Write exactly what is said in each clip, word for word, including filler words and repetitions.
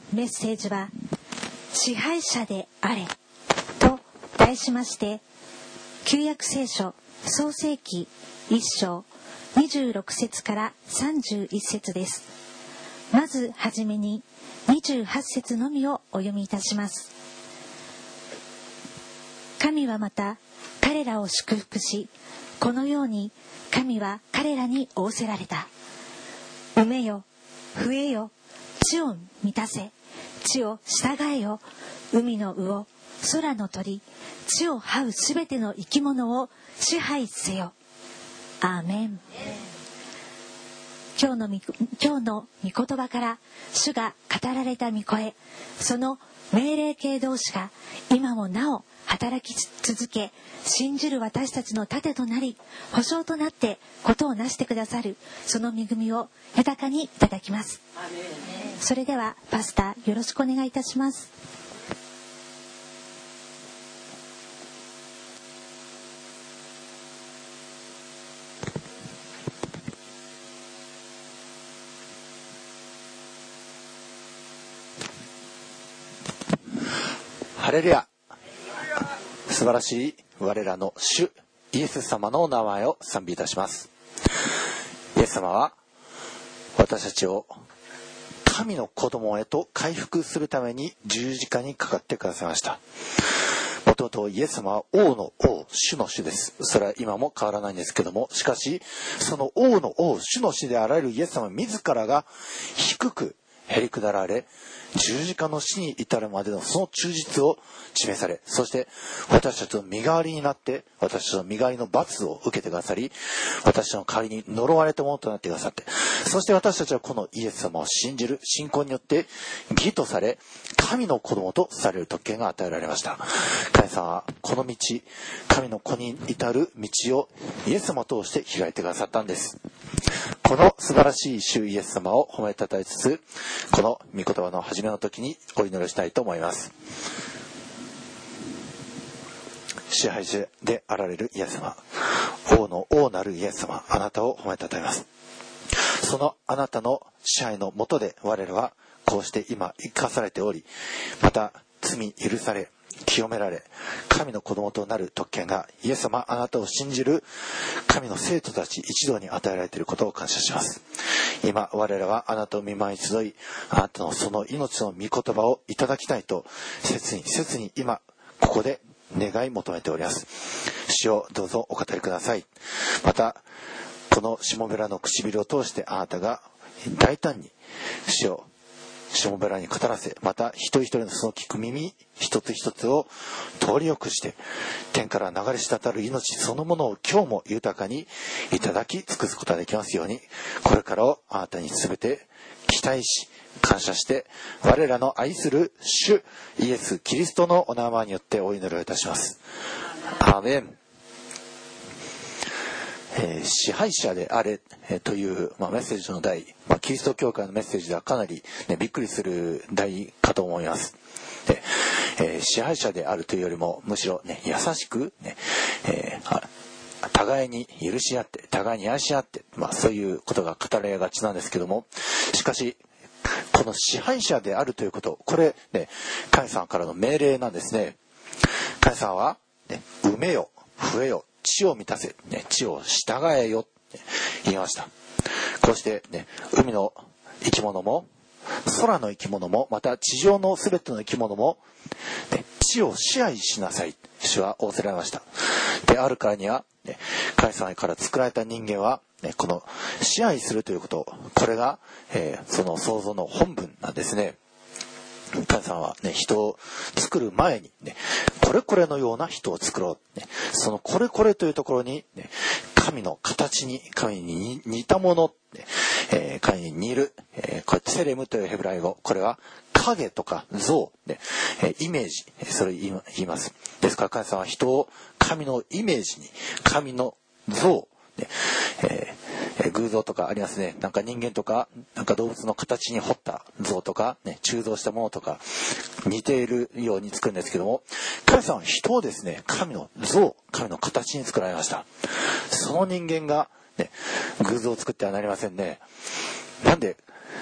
メッセージは支配者であれと題しまして、旧約聖書創世記一章にじゅうろく節からさんじゅういち節です。まずはじめににじゅうはち節のみをお読みいたします。神はまた彼らを祝福し、このように神は彼らに仰せられた。産めよ、増えよ、地を満たせ、地を従えよ、海の魚、空の鳥、地を這うすべての生き物を支配せよ。アーメン。今日のみ今日の御言葉から主が語られた御声、その命令系同士が今もなお働き続け、信じる私たちの盾となり、保証となってことをなしてくださる、その恵みを豊かにいただきます。それではパスタよろしくお願いいたします。 ハレルヤ。素晴らしい我らの主イエス様の名前を賛美いたします。イエス様は私たちを神の子供へと回復するために十字架にかかってくださいました。もともとイエス様は王の王、主の主です。それは今も変わらないんですけども、しかしその王の王、主の主であられるイエス様自らが低くへり下られ、十字架の死に至るまでのその忠実を示され、そして私たちの身代わりになって、私たちの身代わりの罰を受けてくださり、私たちの代わりに呪われたものとなってくださって、そして私たちはこのイエス様を信じる信仰によって義とされ、神の子供とされる特権が与えられました。神様はこの道、神の子に至る道をイエス様を通して開いてくださったんです。この素晴らしい主イエス様を褒めたたえつつ、この御言葉の始めの時にお祈りをしたいと思います。支配者であられるイエス様、王の王なるイエス様、あなたを褒めたたえます。そのあなたの支配の下で我らはこうして今生かされており、また罪許され清められ、神の子供となる特権がイエス様あなたを信じる神の生徒たち一同に与えられていることを感謝します。今我らはあなたを見舞い集い、あなたのその命の御言葉をいただきたいと切に切に今ここで願い求めております。主をどうぞお語りください。またこのしもべらの唇を通してあなたが大胆に主をしもべらに語らせ、また一人一人のその聞く耳一つ一つを通りよくして、天から流れ滴る命そのものを今日も豊かにいただき尽くすことができますように、これからをあなたに全て期待し感謝して、我らの愛する主イエスキリストのお名前によってお祈りをいたします。アーメン。えー、支配者であれ、えー、という、まあ、メッセージの題、まあ、キリスト教会のメッセージではかなり、ね、びっくりする題かと思います。で、えー、支配者であるというよりもむしろ、ね、優しく、ねえー、互いに許し合って互いに愛し合って、まあ、そういうことが語られがちなんですけども、しかしこの支配者であるということ、これ、ね、神様からの命令なんですね。神様は、ね、産めよ増えよ地を満たせ、ね、地を従えよって言いました。こうして、ね、海の生き物も空の生き物もまた地上のすべての生き物も、ね、地を支配しなさい主は仰せられました。であるからには、ね、神様から作られた人間は、ね、この支配するということ、これが、えー、その創造の本文なんですね。神様は、ね、人を作る前に、ね、これこれのような人を作ろう、ね、そのこれこれというところに、ね、神の形に神に似たもの、ねえー、神に似る、えー、これツェレムというヘブライ語、これは影とか像、ねえー、イメージ、それを言います。ですから神様は人を神のイメージに、神の像、ねえー偶像とかありますね。なんか人間とかなんか動物の形に彫った像とか、ね、鋳造したものとか似ているように作るんですけども、神様は人をですね、神の像、神の形に作られました。その人間が、ね、偶像を作ってはなりませんね。なんで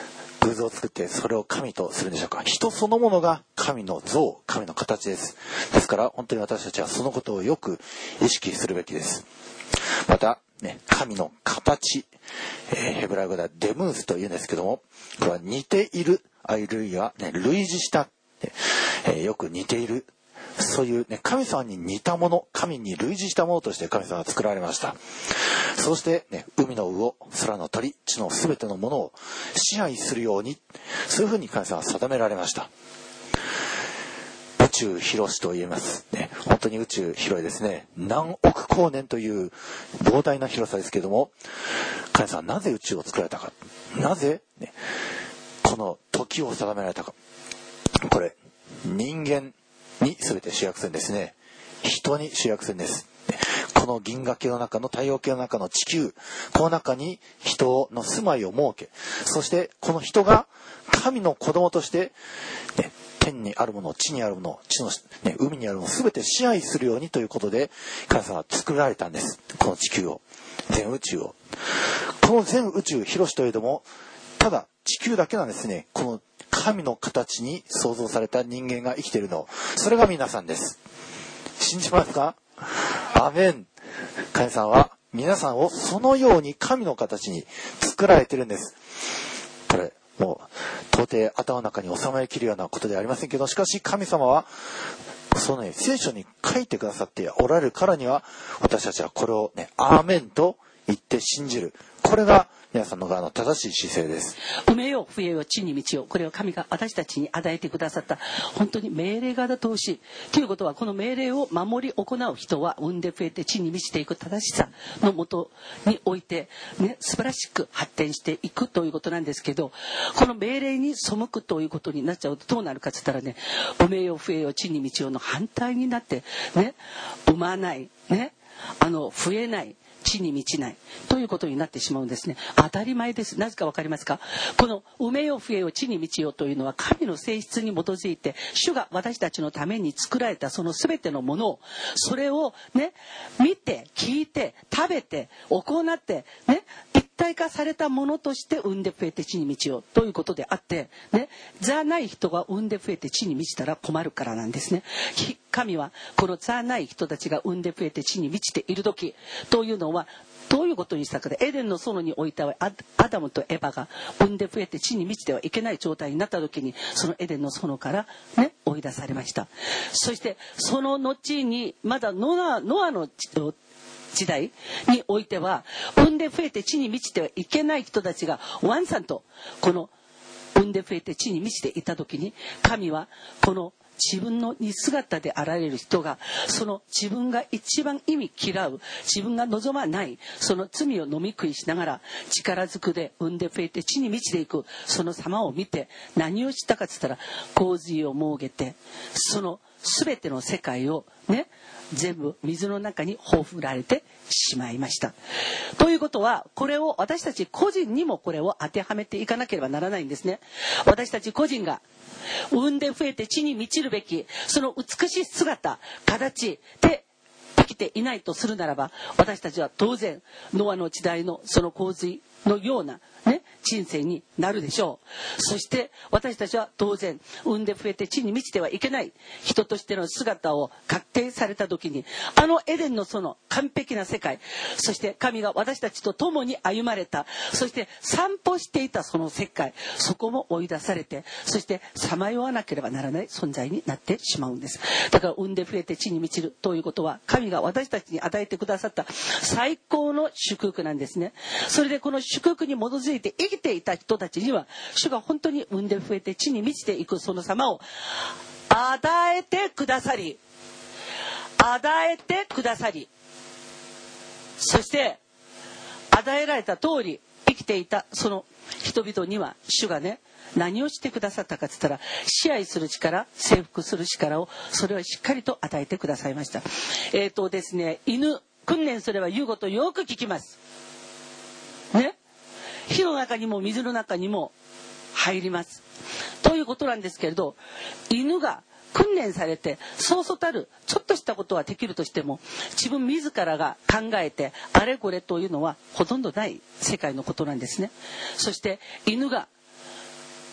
偶像を作ってそれを神とするんでしょうか。人そのものが神の像、神の形です。ですから本当に私たちはそのことをよく意識するべきです。また、ね、神の形、えー、ヘブライ語ではデムースというんですけども、これは似ている、あるいは、ね、類似した、えー、よく似ている、そういう、ね、神様に似たもの、神に類似したものとして神様は作られました。そして、ね、海の魚、空の鳥、地のすべてのものを支配するように、そういうふうに神様は定められました。宇宙広しと言えます、ね、本当に宇宙広いですね。何億光年という膨大な広さですけれども、神様はなぜ宇宙を作られたか、なぜ、ね、この時を定められたか、これ人間に全て主役するんですね。人に主役するんです。この銀河系の中の太陽系の中の地球、この中に人の住まいを設け、そしてこの人が神の子供として、ね、天にあるもの、地にあるもの、地の、ね、海にあるもの全て支配するようにということで神様は作られたんです。この地球を、全宇宙を。この全宇宙広しといえども、ただ地球だけなんですね。この神の形に創造された人間が生きているの、それが皆さんです。信じますか？アメン。神様は皆さんをそのように神の形に作られているんです。これもう到底頭の中に収まりきるようなことではありませんけど、しかし神様はその、ね、聖書に書いてくださっておられるからには、私たちはこれをね、アーメンと言って信じる。これが皆さんの側の正しい姿勢です。 埋めよう、増えよう、地に満ちよう。これを神が私たちに与えてくださった本当に命令型投資ということは、この命令を守り行う人は産んで増えて地に満ちていく正しさのもとにおいて、ね、素晴らしく発展していくということなんですけど、この命令に背くということになっちゃうとどうなるかって言ったらね、埋めよう、増えよう、地に満ちようの反対になってね、産まないね、あの増えない、地に満ちないということになってしまうんですね。当たり前です。なぜか分かりますか？この埋めよう、増えよう、地に満ちようというのは神の性質に基づいて、主が私たちのために作られたその全てのものを、それをね、見て聞いて食べて行ってね、一体化されたものとして産んで増えて地に満ちようということであってね、じゃない人が産んで増えて地に満ちたら困るからなんですね。神はこのざない人たちが産んで増えて地に満ちている時というのはどういうことにしたかで、エデンの園においてはアダムとエバが産んで増えて地に満ちてはいけない状態になった時に、そのエデンの園からね、追い出されました。そしてその後にまだノア、ノアの時代においては、産んで増えて地に満ちてはいけない人たちがワンさんとこの産んで増えて地に満ちていた時に、神はこの自分の似姿であられる人が、その自分が一番意味嫌う、自分が望まないその罪を飲み食いしながら力ずくで産んで増えて地に満ちていくその様を見て、何をしたかって言ったら、洪水を設けてその全ての世界をね、全部水の中に放られてしまいました。ということは、これを私たち個人にもこれを当てはめていかなければならないんですね。私たち個人が産んで増えて地に満ちるべきその美しい姿、形でできていないとするならば、私たちは当然ノアの時代のその洪水のようなね、人生になるでしょう。そして私たちは当然産んで増えて地に満ちてはいけない人としての姿を確定された時に、あのエデンのその完璧な世界、そして神が私たちと共に歩まれた、そして散歩していたその世界、そこも追い出されて、そしてさまよわなければならない存在になってしまうんです。だから産んで増えて地に満ちるということは、神が私たちに与えてくださった最高の祝福なんですね。それでこの祝福に基づいて生きていた人たちには、主が本当に産んで増えて地に満ちていくその様を与えてくださり、与えてくださり、そして与えられた通り生きていたその人々には、主がね、何をしてくださったかって言ったら、支配する力、征服する力を、それをしっかりと与えてくださいました。えーとですね、犬訓練すれば言うことよく聞きますね。火の中にも水の中にも入りますということなんですけれど、犬が訓練されてそうそうたるちょっとしたことはできるとしても、自分自らが考えてあれこれというのはほとんどない世界のことなんですね。そして犬が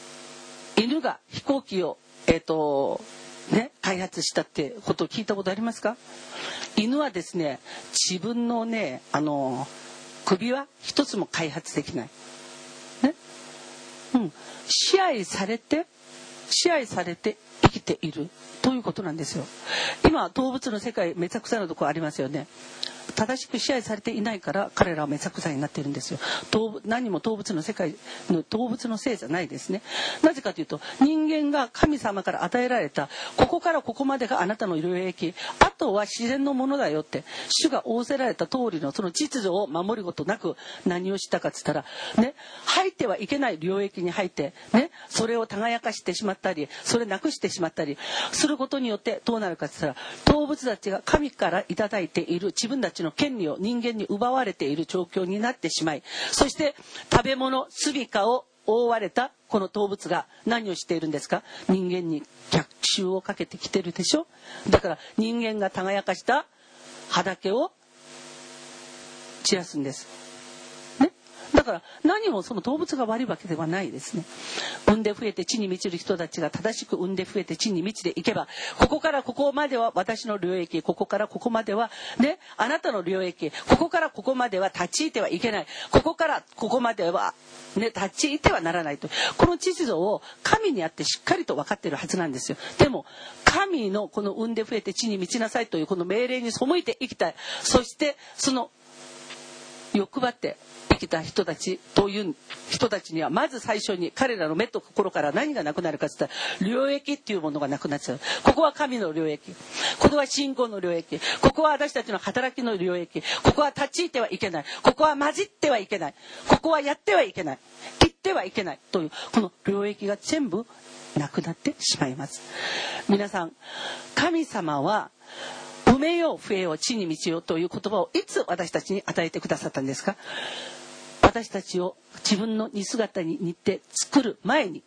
犬が飛行機を、えーとね、開発したってことを聞いたことありますか？犬はですね、自分のね、あの首は一つも開発できない、ね、うん、支配されて支配されて生きているということなんですよ。今動物の世界めちゃくちゃなところありますよね。正しく支配されていないから彼らはめちゃくちゃになっているんですよ。何も動物の世界の動物のせいじゃないですね。なぜかというと、人間が神様から与えられたここからここまでがあなたの領域、あとは自然のものだよって主が仰せられた通りのその秩序を守ることなく何をしたかっつったらね、入ってはいけない領域に入ってね、それを輝かしてしまったり、それなくしてしまったりすることによってどうなるかっつったら、動物たちが神からいただいている自分たちの権利を人間に奪われている状況になってしまい、そして食べ物住処を覆われたこの動物が何をしているんですか？人間に逆襲をかけてきてるでしょ。だから人間が輝かした畑を散らすんですね。だから何もその動物が悪いわけではないですね。産んで増えて地に満ちる人たちが正しく産んで増えて地に満ちていけば、ここからここまでは私の領域、ここからここまではね、あなたの領域、ここからここまでは立ち入ってはいけない、ここからここまではね、立ち入ってはならないと、この秩序を神にあってしっかりと分かっているはずなんですよ。でも神のこの産んで増えて地に満ちなさいというこの命令に背いて生きたい、そしてその欲張って生きた人たちという人たちには、まず最初に彼らの目と心から何がなくなるかといったら、領域っていうものがなくなっちゃう。ここは神の領域、ここは信仰の領域、ここは私たちの働きの領域、ここは立ち入ってはいけない、ここは混じってはいけない、ここはやってはいけない、切ってはいけないというこの領域が全部なくなってしまいます。皆さん、神様は産めよ増えよ地に満ちよという言葉をいつ私たちに与えてくださったんですか？私たちを自分の似姿に似て作る前に、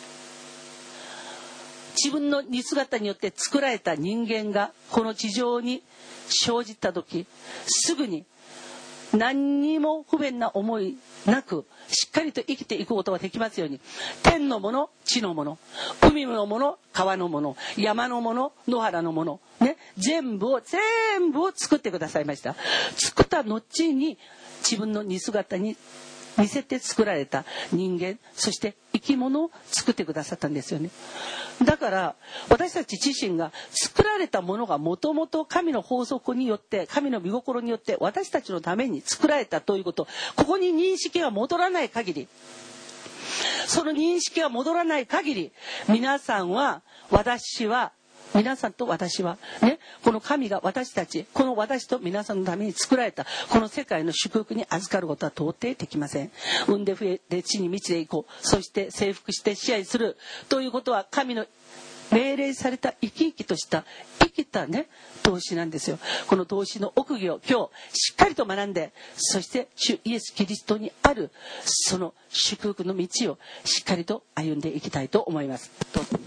自分の似姿によって作られた人間がこの地上に生じた時、すぐに何にも不便な思いなくしっかりと生きていくことができますように、天のもの、地のもの、海のもの、川のもの、山のもの、野原のもの、ね、全部を全部を作ってくださいました。作った後に自分の似姿に似せて作られた人間、そして生き物を作ってくださったんですよね。だから私たち自身が作られたものがもともと神の法則によって、神の御心によって私たちのために作られたということ、ここに認識が戻らない限り、その認識が戻らない限り、皆さんは、私は皆さんと私はね、この神が私たち、この私と皆さんのために作られたこの世界の祝福に預かることは到底できません。産んで増えて地に満ちていこう、そして征服して支配するということは、神の命令された生き生きとした生きたね、動詞なんですよ。この動詞の奥義を今日しっかりと学んで、そして主イエス・キリストにあるその祝福の道をしっかりと歩んでいきたいと思います。どうぞ。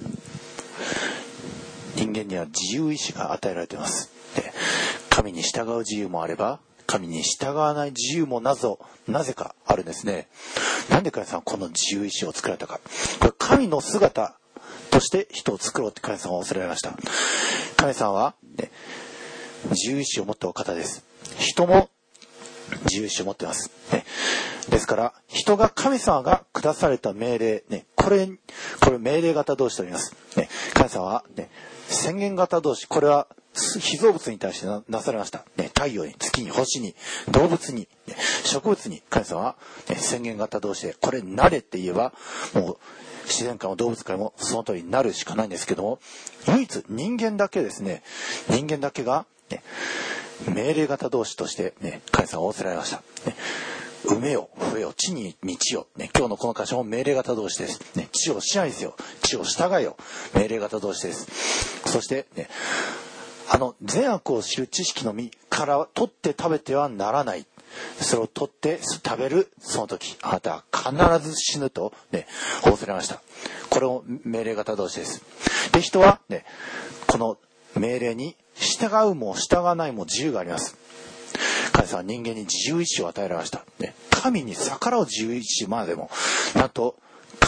人間には自由意志が与えられています。で、神に従う自由もあれば、神に従わない自由もなぞなぜかあるんですね。なんで神様はこの自由意志を作られたか。これ神の姿として人を作ろうって神様は恐れられました。神様は、ね、自由意志を持ったお方です。人も自由意志を持っています、ね、ですから人が神様が下された命令、ね、これこれ命令型動詞と言います、ね、神様は、ね、宣言型動詞、これは被造物に対して な, なされました、ね、太陽に、月に、星に、動物に、ね、植物に神様は、ね、宣言型動詞で、これなれって言えばもう自然界も動物界もその通りになるしかないんですけども、唯一人間だけですね、人間だけが、ね、命令型動詞として、ね、神様は仰せられました、ね、産めよ増えよ地に満ちよ、ね、今日のこの箇所も命令型動詞です、ね、地を支配せよ、地を従えよ、命令型動詞です。そして、ね、あの善悪を知る知識の実から取って食べてはならない、それを取って食べるその時あなたは必ず死ぬと、ね、仰せられました。これも命令型動詞です。で、人は、ね、この命令に従うも従わないも自由があります。神様は人間に自由意志を与えられました、ね、神に逆らう自由意志までもなんと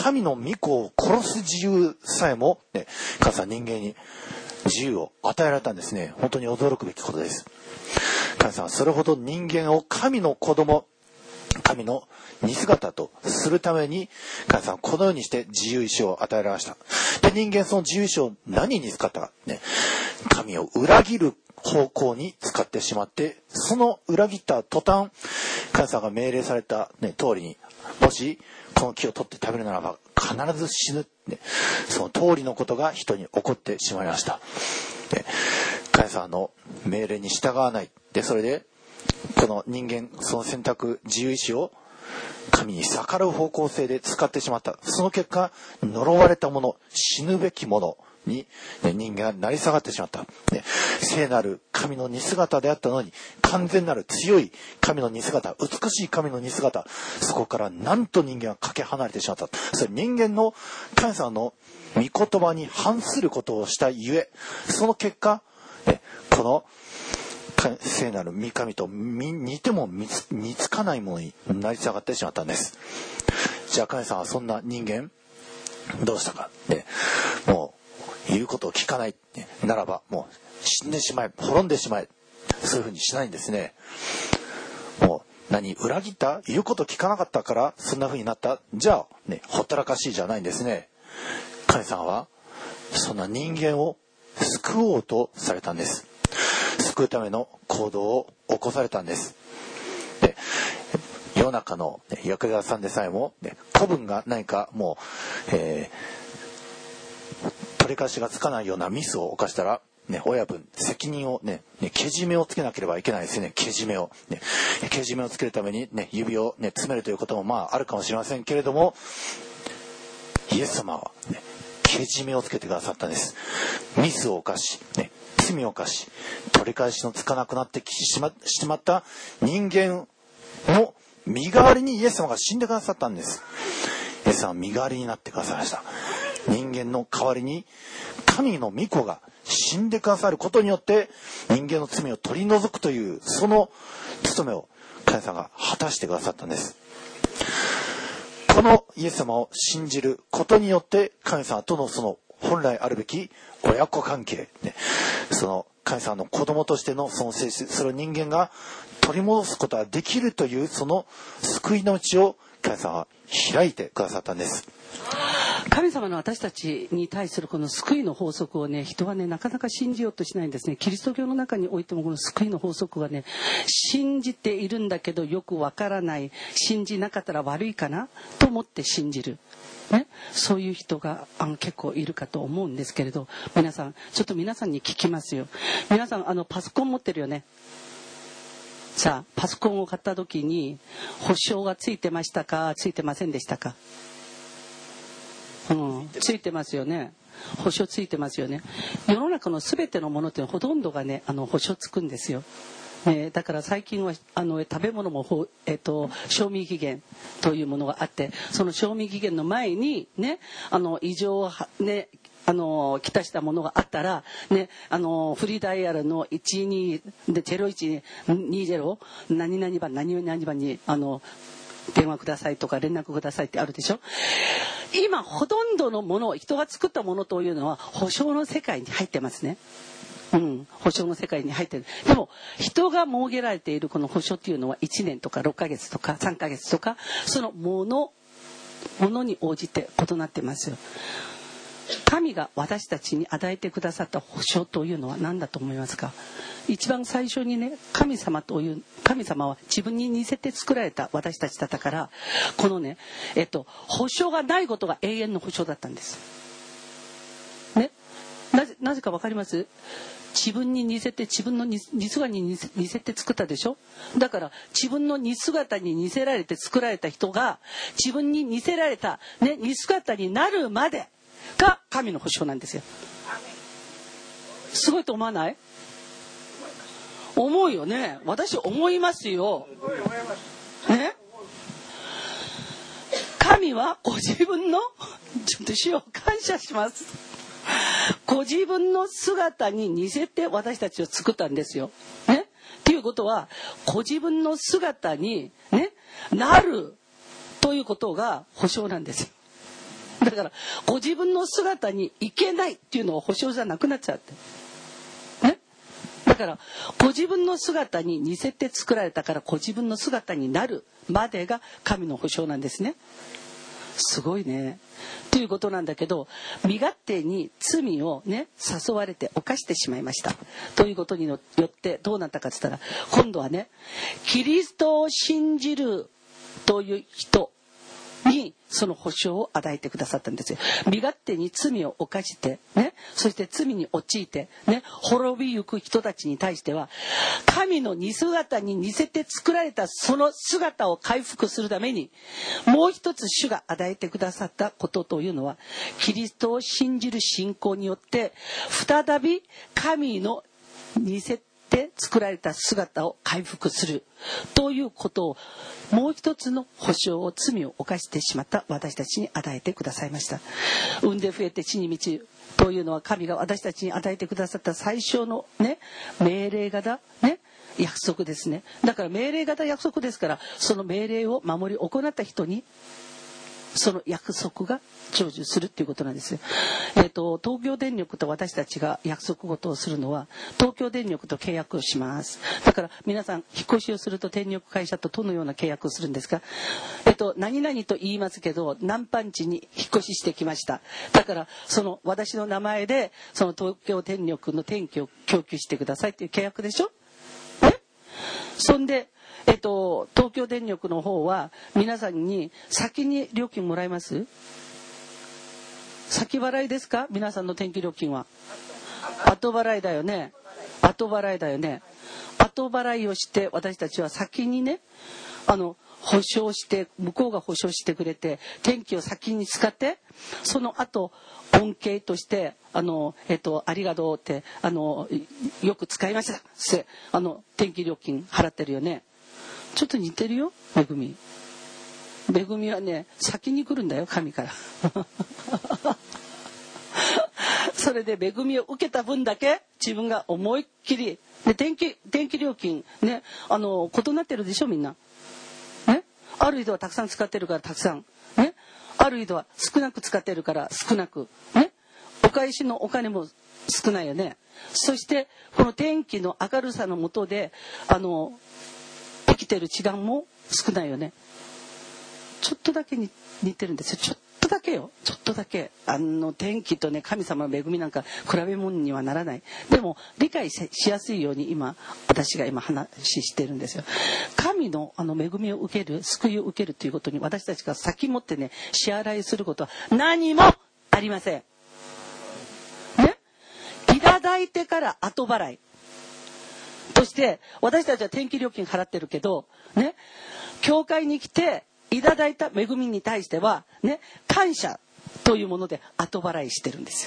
神の御子を殺す自由さえも、ね、神様人間に自由を与えられたんですね。本当に驚くべきことです。神様はそれほど人間を神の子供、神の似姿とするために、神様はこのようにして自由意志を与えられました。で、人間その自由意志を何に使ったか、ね、神を裏切る方向に使ってしまって、その裏切った途端、神様が命令された、ね、通りに、もしこの木を取って食べるならば必ず死ぬ、ね、その通りのことが人に起こってしまいました。で、神様の命令に従わない。で、それでこの人間、その選択、自由意志を神に逆らう方向性で使ってしまった。その結果、呪われたもの、死ぬべきものに、ね、人間が成り下がってしまった、ね、聖なる神の似姿であったのに、完全なる強い神の似姿、美しい神の似姿、そこからなんと人間はかけ離れてしまった。それ人間の神様の御言葉に反することをしたゆえ、その結果、ね、この聖なる御神と似ても似つかないものになり下がってしまったんです。じゃあ神様はそんな人間どうしたか、ね、もう言うことを聞かない、ね、ならばもう死んでしまえ、滅んでしまえ、そういうふうにしないんですね。もう何、裏切った、言うこと聞かなかったからそんなふうになった、じゃあ、ね、ほったらかしいじゃないんですね。神様はそんな人間を救おうとされたんです。救うための行動を起こされたんです。で、世の中のヤクザさんでさえも、ね、子分が何かもう、えー、取り返しがつかないようなミスを犯したら、ね、親分責任をね、ね、けじめをつけなければいけないですね。けじめを、ね、けじめをつけるために、ね、指を、ね、詰めるということもまああるかもしれませんけれども、イエス様は、ね、けじめをつけてくださったんです。ミスを犯し、ね、罪を犯し、取り返しのつかなくなってしま、しまった人間の身代わりにイエス様が死んでくださったんです。イエス様は身代わりになってくださいました。人間の代わりに神の御子が死んでくださることによって人間の罪を取り除くというその務めを神様が果たしてくださったんです。このイエス様を信じることによって神様とのその本来あるべき親子関係、ね、その神様の子供としてのその性質、それを人間が取り戻すことができるというその救いの道を神様は開いてくださったんです。 神様の私たちに対するこの救いの法則をね、人はねなかなか信じようとしないんですね。キリスト教の中においてもこの救いの法則はね、信じているんだけどよくわからない、信じなかったら悪いかなと思って信じる、ね、そういう人があの結構いるかと思うんですけれど、皆さんちょっと皆さんに聞きますよ。皆さんあのパソコン持ってるよね。さあパソコンを買った時に保証がついてましたか、ついてませんでしたか。うん、ついてますよね。保証ついてますよね。世の中のすべてのものってほとんどがねあの保証つくんですよ。ね、だから最近はあの食べ物も、えっと、賞味期限というものがあって、その賞味期限の前にねあの異常をねあのきたしたものがあったら、ね、あのフリーダイヤルのいちにでゼロいちにゼロ何々番何々番にあの電話くださいとか連絡くださいってあるでしょ。今ほとんどのもの、人が作ったものというのは保証の世界に入ってますね。うん、保証の世界に入ってる。でも人が設けられているこの保証っていうのはいちねんとかろっかげつとかさんかげつとか、そのものものに応じて異なってますよ。神が私たちに与えてくださった保証というのは何だと思いますか。一番最初にね、神様という神様は自分に似せて作られた私たちだったから、このねえっと保証がないことが永遠の保証だったんですね。なぜなぜかわかります。自分に似せて、自分の似姿に似せ、似せて作ったでしょ。だから自分の似姿に似せられて作られた人が自分に似せられた、ね、似姿になるまでが神の保証なんですよ。すごいと思わない？思うよね。私思いますよ。ね？神はご自分のちょっと主を感謝します。ご自分の姿に似せて私たちを作ったんですよ。ね？っていうことはご自分の姿にねなるということが保証なんですよ。 だからご自分の姿にいけないっていうのは保証じゃなくなっちゃってね。だからご自分の姿に似せて作られたから、ご自分の姿になるまでが神の保証なんですね。すごいねということなんだけど、身勝手に罪をね誘われて犯してしまいましたということによってどうなったかって言ったら、今度はねキリストを信じるという人にその保証を与えてくださったんですよ。身勝手に罪を犯してね、そして罪に陥ってね滅びゆく人たちに対しては、神の似姿に似せて作られたその姿を回復するために、もう一つ主が与えてくださったことというのは、キリストを信じる信仰によって再び神の似せて作られた姿を回復するということを、もう一つの保証を、罪を犯してしまった私たちに与えてくださいました。産んで増えて地に満ちるというのは、神が私たちに与えてくださった最初のね命令型ね約束ですね。だから命令型約束ですから、その命令を守り行った人にその約束が成就するっていうことなんですよ。えーと、東京電力と私たちが約束事をするのは、東京電力と契約をします。だから皆さん引っ越しをすると電力会社とどのような契約をするんですか。えーと、何々と言いますけど、何番地に引っ越ししてきました。だからその私の名前でその東京電力の電気を供給してくださいっていう契約でしょ。ね。そんでえっと、東京電力の方は皆さんに先に料金もらえます？先払いですか？皆さんの電気料金は後払いだよね。後払いだよね。後払いをして私たちは先にね、あの保証して、向こうが保証してくれて電気を先に使って、その後恩恵としてあの、えっと、ありがとうってあのよく使いましたってあの電気料金払ってるよね。ちょっと似てるよ、恵み。恵みはね、先に来るんだよ、神から。それで恵みを受けた分だけ自分が思いっきり、で電気電気料金ね、あの異なってるでしょみんな。ね、ある人はたくさん使ってるからたくさん、ね、ある人は少なく使ってるから少なく、ね、お返しのお金も少ないよね。そしてこの天気の明るさの下であの生きてる時間も少ないよね。ちょっとだけに似てるんですよ。ちょっとだけよ。ちょっとだけ。あの天気とね神様の恵みなんか比べ物にはならない。でも理解しやすいように今私が今話してるんですよ。神のあの恵みを受ける、救いを受けるということに私たちが先もってね支払いすることは何もありません。ね。いただいてから後払い。そして私たちは電気料金払ってるけどね、教会に来ていただいた恵みに対してはね、感謝というもので後払いしてるんですよ。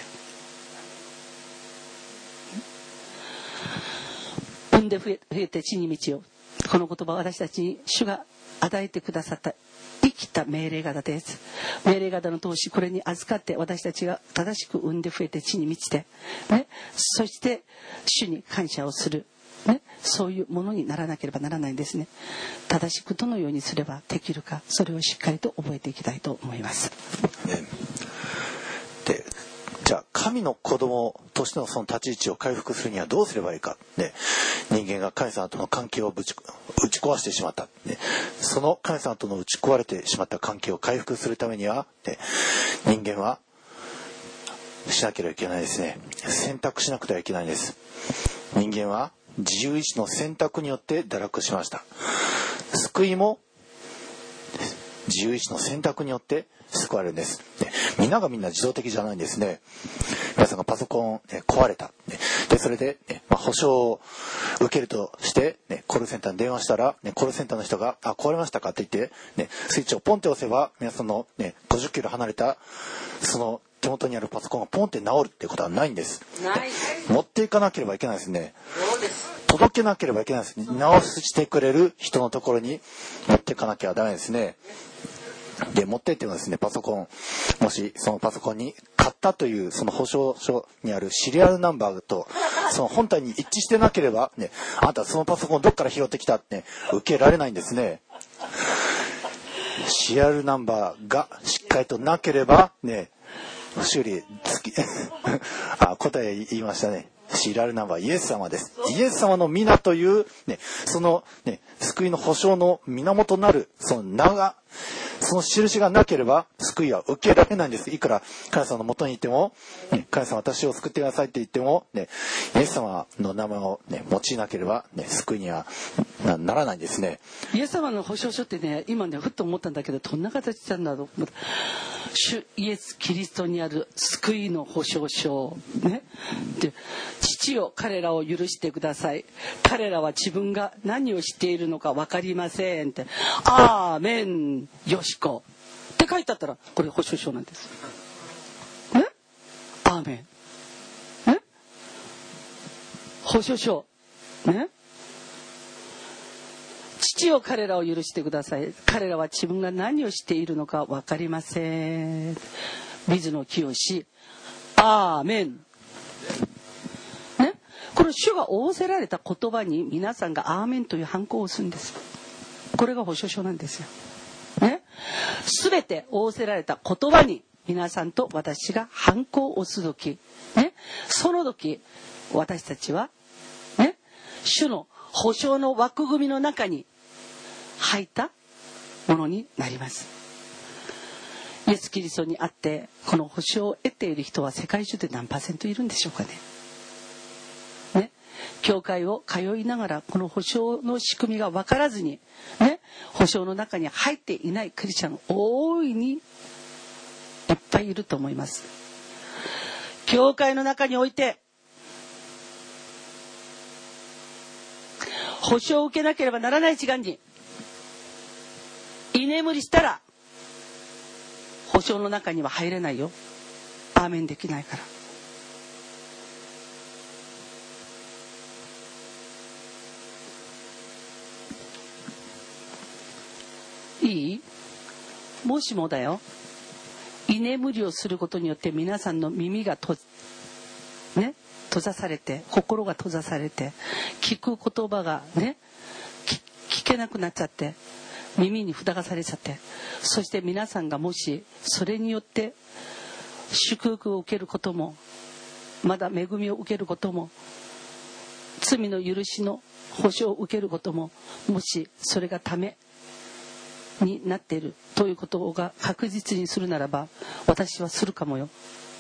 産んで増え、増えて地に満ちよ。この言葉は私たちに主が与えてくださった生きた命令型です。命令型の投資、これに預かって私たちが正しく産んで増えて地に満ちて、ね、そして主に感謝をする。ね、そういうものにならなければならないんですね。正しくどのようにすればできるか、それをしっかりと覚えていきたいと思います。 ね、で、じゃあ神の子供としてのその立ち位置を回復するにはどうすればいいか。ね、人間が神様との関係をぶち打ち壊してしまった。ね、その神様との打ち壊れてしまった関係を回復するためには、ね、人間はしなければいけないですね。選択しなくてはいけないんです。人間は自由意志の選択によって堕落しました。救いも自由意志の選択によって救われるんです。で、みんながみんな自動的じゃないんですね。皆さんがパソコン、ね、壊れた。ね、で、それで、ね、まあ、保証を受けるとして、ね、コールセンターに電話したら、ね、コールセンターの人が、あ、壊れましたかって言って、ね、スイッチをポンって押せば、皆さんの、ね、ごじゅっキロ離れた、その手元にあるパソコンがポンって直るっていうことはないんです。 ない。 持っていかなければいけないですね。 そうです。 届けなければいけないです。直してくれる人のところに持っていかなきゃダメですね。で、持ってってもですね、パソコン、もしそのパソコンに買ったというその保証書にあるシリアルナンバーとその本体に一致してなければね、あなたそのパソコンどっから拾ってきたって、ね、受けられないんですね。 シリアルナンバーがしっかりとなければね、修理つきあ答え言いましたね。シリアルナンバーイエス様です。イエス様の皆というね、そのね救いの保証の源なるその名が、その印がなければ救いは受けられないんです。いくら神様の元にいても、ね、神様私を救ってくださいって言っても、ね、イエス様の名前を、ね、用いなければ、ね、救いには な, ならないんですね。 イエス様の保証書ってね、今ねふっと思ったんだけど、どんな形なんだろう。主イエスキリストにある救いの保証書ね。で、父よ彼らを許してください。彼らは自分が何をしているのか分かりませんって。アーメンよしこって書いてあったら、これ保証書なんです。ね？アーメン。ね？保証書。ね？父よ彼らを許してください。彼らは自分が何をしているのか分かりません。水野清。アーメン。ね、この主が仰せられた言葉に皆さんがアーメンというハンコを押すんです。これが保証書なんですよ。ね、全て仰せられた言葉に皆さんと私がハンコを押す時、ね、その時私たちは、ね、主の保証の枠組みの中に入ったものになります。イエス・キリストにあってこの保証を得ている人は世界中で何パーセントいるんでしょうかね。ね、教会を通いながらこの保証の仕組みが分からずに、ね、保証の中に入っていないクリスチャン大いにいっぱいいると思います。教会の中において保証を受けなければならない時間に居眠りしたら保証の中には入れないよ。アーメンできないから。いい？もしもだよ、居眠りをすることによって皆さんの耳がとね閉ざされて、心が閉ざされて、聞く言葉がね聞けなくなっちゃって、耳に蓋がされちゃって、そして皆さんがもしそれによって祝福を受けることも、まだ恵みを受けることも、罪の許しの保証を受けることも、もしそれがためになっているということが確実にするならば、私はするかもよ。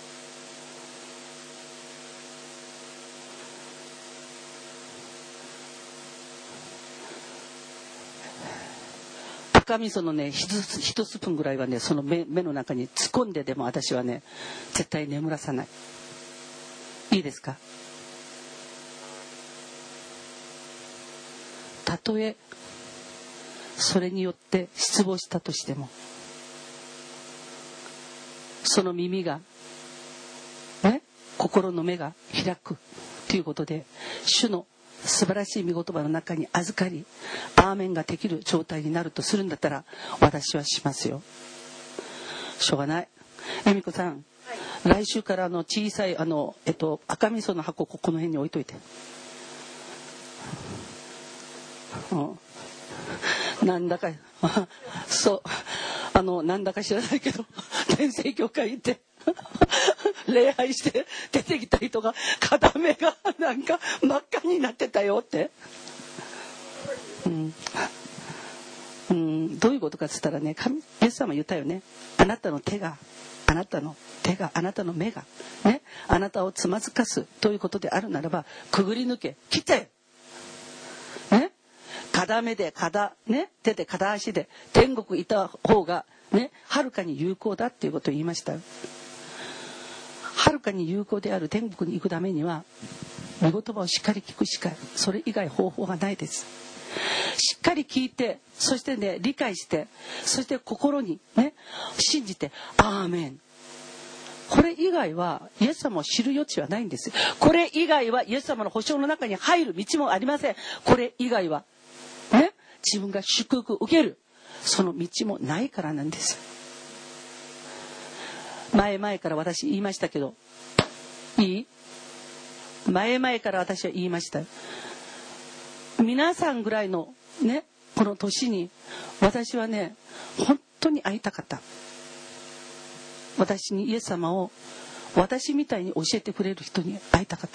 赤味噌のね一スプーンぐらいはね、その 目, 目の中に突っ込んででも私はね絶対眠らさない。いいですか。たとえそれによって失望したとしても、その耳がね、心の目が開くということで、主の素晴らしい御言葉の中に預かり、アーメンができる状態になるとするんだったら、私はしますよ。しょうがない。恵美子さん、はい、来週からあの小さいあの、えっと、赤味噌の箱ここの辺に置いといて、うん、なんだかそうあのなんだか知らないけど天聖教会行って礼拝して出てきた人が片目がなんか真っ赤になってたよって、うんうん、どういうことかっつったらね、神イエス様言ったよね。あなたの手があなたの手があなたの目がね、あなたをつまずかすということであるならば、くぐり抜け切ってね、片目で片、ね、手で片足で天国いた方がね、はるかに有効だっていうことを言いました。はるかに有効である天国に行くためには、御言葉をしっかり聞くしか、それ以外方法がないです。しっかり聞いて、そしてね理解して、そして心にね信じてアーメン。これ以外はイエス様を知る余地はないんです。これ以外はイエス様の保証の中に入る道もありません。これ以外はね、自分が祝福を受けるその道もないからなんです。前々から私言いましたけど、いい？前々から私は言いました。皆さんぐらいのねこの年に私はね本当に会いたかった。私にイエス様を私みたいに教えてくれる人に会いたかった。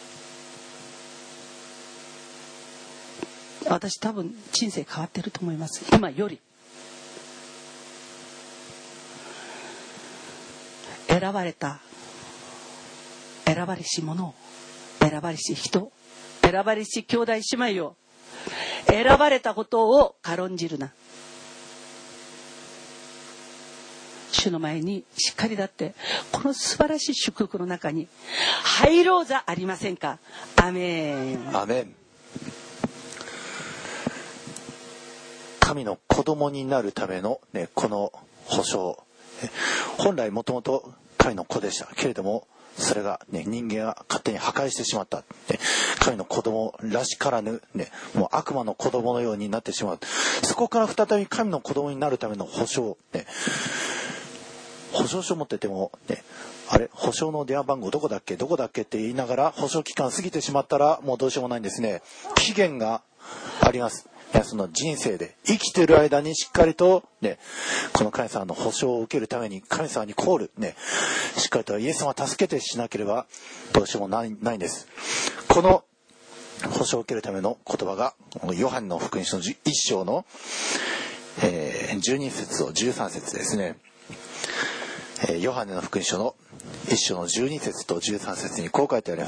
私多分人生変わってると思います。今より。選ばれた、選ばれし者、選ばれし人、選ばれし兄弟姉妹よ、選ばれたことを軽んじるな。主の前にしっかりだってこの素晴らしい祝福の中に入ろうじゃありませんか。アメン。 アメン。神の子供になるための、ね、この保証、本来もともと神の子でしたけれども、それが、ね、人間が勝手に破壊してしまった、ね、神の子供らしからぬ、ね、もう悪魔の子供のようになってしまう。そこから再び神の子供になるための保証、ね、保証書持ってても、ね、あれ保証の電話番号どこだっけどこだっけって言いながら保証期間過ぎてしまったらもうどうしようもないんですね。期限があります。その人生で生きている間にしっかりと、ね、この神様の保証を受けるために神様にコール、ね、しっかりとイエス様を助けてしなければどうしようもない、ないんです。この保証を受けるための言葉がヨハネの福音書のいっ章の、えー、じゅうに節とじゅうさん節ですね。えー、ヨハネの福音書のいっ章のじゅうに節とじゅうさん節にこう書いてあります。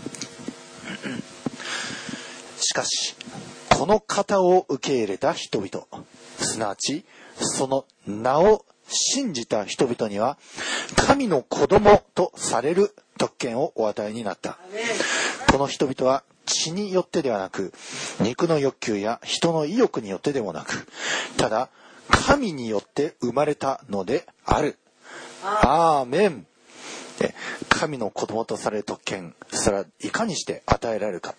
しかしこの方を受け入れた人々、すなわちその名を信じた人々には神の子供とされる特権をお与えになった。この人々は血によってではなく、肉の欲求や人の意欲によってでもなく、ただ神によって生まれたのである。アーメン。神の子供とされる特権、それはいかにして与えられるか。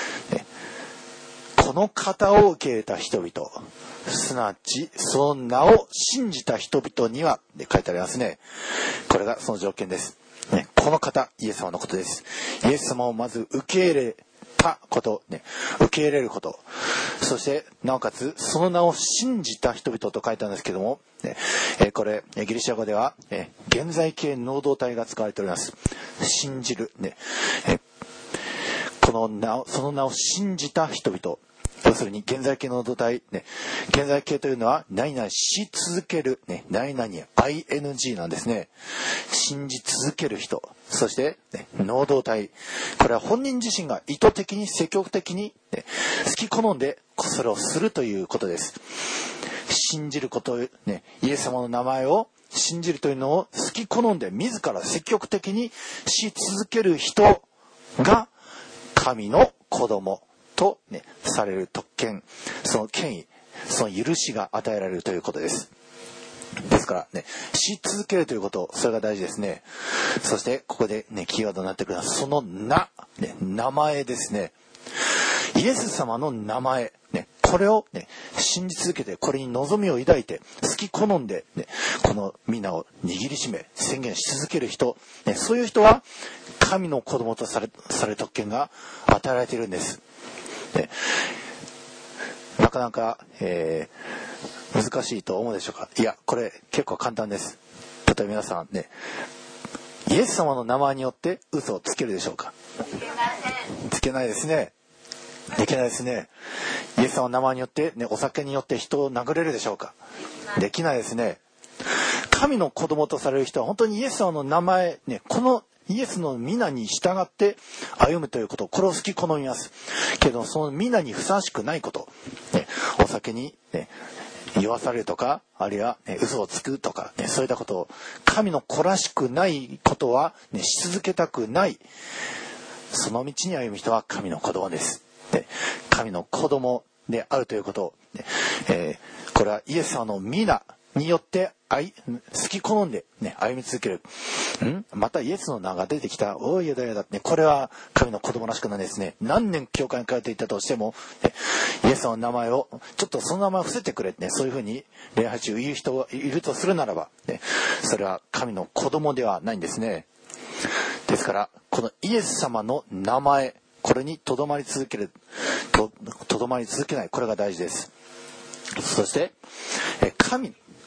この方を受け入れた人々、すなわちその名を信じた人々にはで書いてありますね。これがその条件です、ね、この方イエス様のことです。イエス様をまず受け入れたこと、ね、受け入れること、そしてなおかつその名を信じた人々と書いてあるんですけども、ねえこれギリシャ語ではえ現在形能動体が使われております。信じる、ね、えこの名をその名を信じた人々、要するに現在形の土台、ね、現在形というのは何々し続ける、ね、何々 アイエヌジー なんですね。信じ続ける人、そして、ね、能動体、これは本人自身が意図的に積極的に、ね、好き好んでそれをするということです。信じること、ね、イエス様の名前を信じるというのを好き好んで自ら積極的にし続ける人が神の子供と、ね、される特権、その権威、その許しが与えられるということです。ですからね、し続けるということ、それが大事ですね。そしてここでね、キーワードになってくるのはその名、ね、名前ですね。イエス様の名前、ね、これを、ね、信じ続けて、これに望みを抱いて、好き好んで、ね、この皆を握りしめ宣言し続ける人、ね、そういう人は神の子供とされ、される特権が与えられているんです。ね、なかなか、えー、難しいと思うでしょうか。いや、これ結構簡単です。例えば皆さんね、イエス様の名前によって嘘をつけるでしょうか。つけないですね。できないですね。イエス様の名前によって、ね、お酒によって人を殴れるでしょうか。できないですね。神の子供とされる人は本当にイエス様の名前、ね、このイエスの皆に従って歩むということ、これを好き好みますけど、その皆にふさわしくないこと、ね、お酒に、ね、酔わされるとか、あるいは、ね、嘘をつくとか、ね、そういったことを、神の子らしくないことは、ね、し続けたくない、その道に歩む人は神の子供です。で、神の子供であるということを、ねえー、これはイエス様の皆によって愛好き好んで、ね、歩み続ける。んまたイエスの名が出てきた。おいやだやだって、ね、これは神の子供らしくないですね。何年教会に通っていたとしても、ね、イエス様の名前をちょっとその名前を伏せてくれって、ね、そういうふうに礼拝中言う人がいるとするならば、ね、それは神の子供ではないんですね。ですからこのイエス様の名前、これにとどまり続けると、とどまり続けない、これが大事です。そして神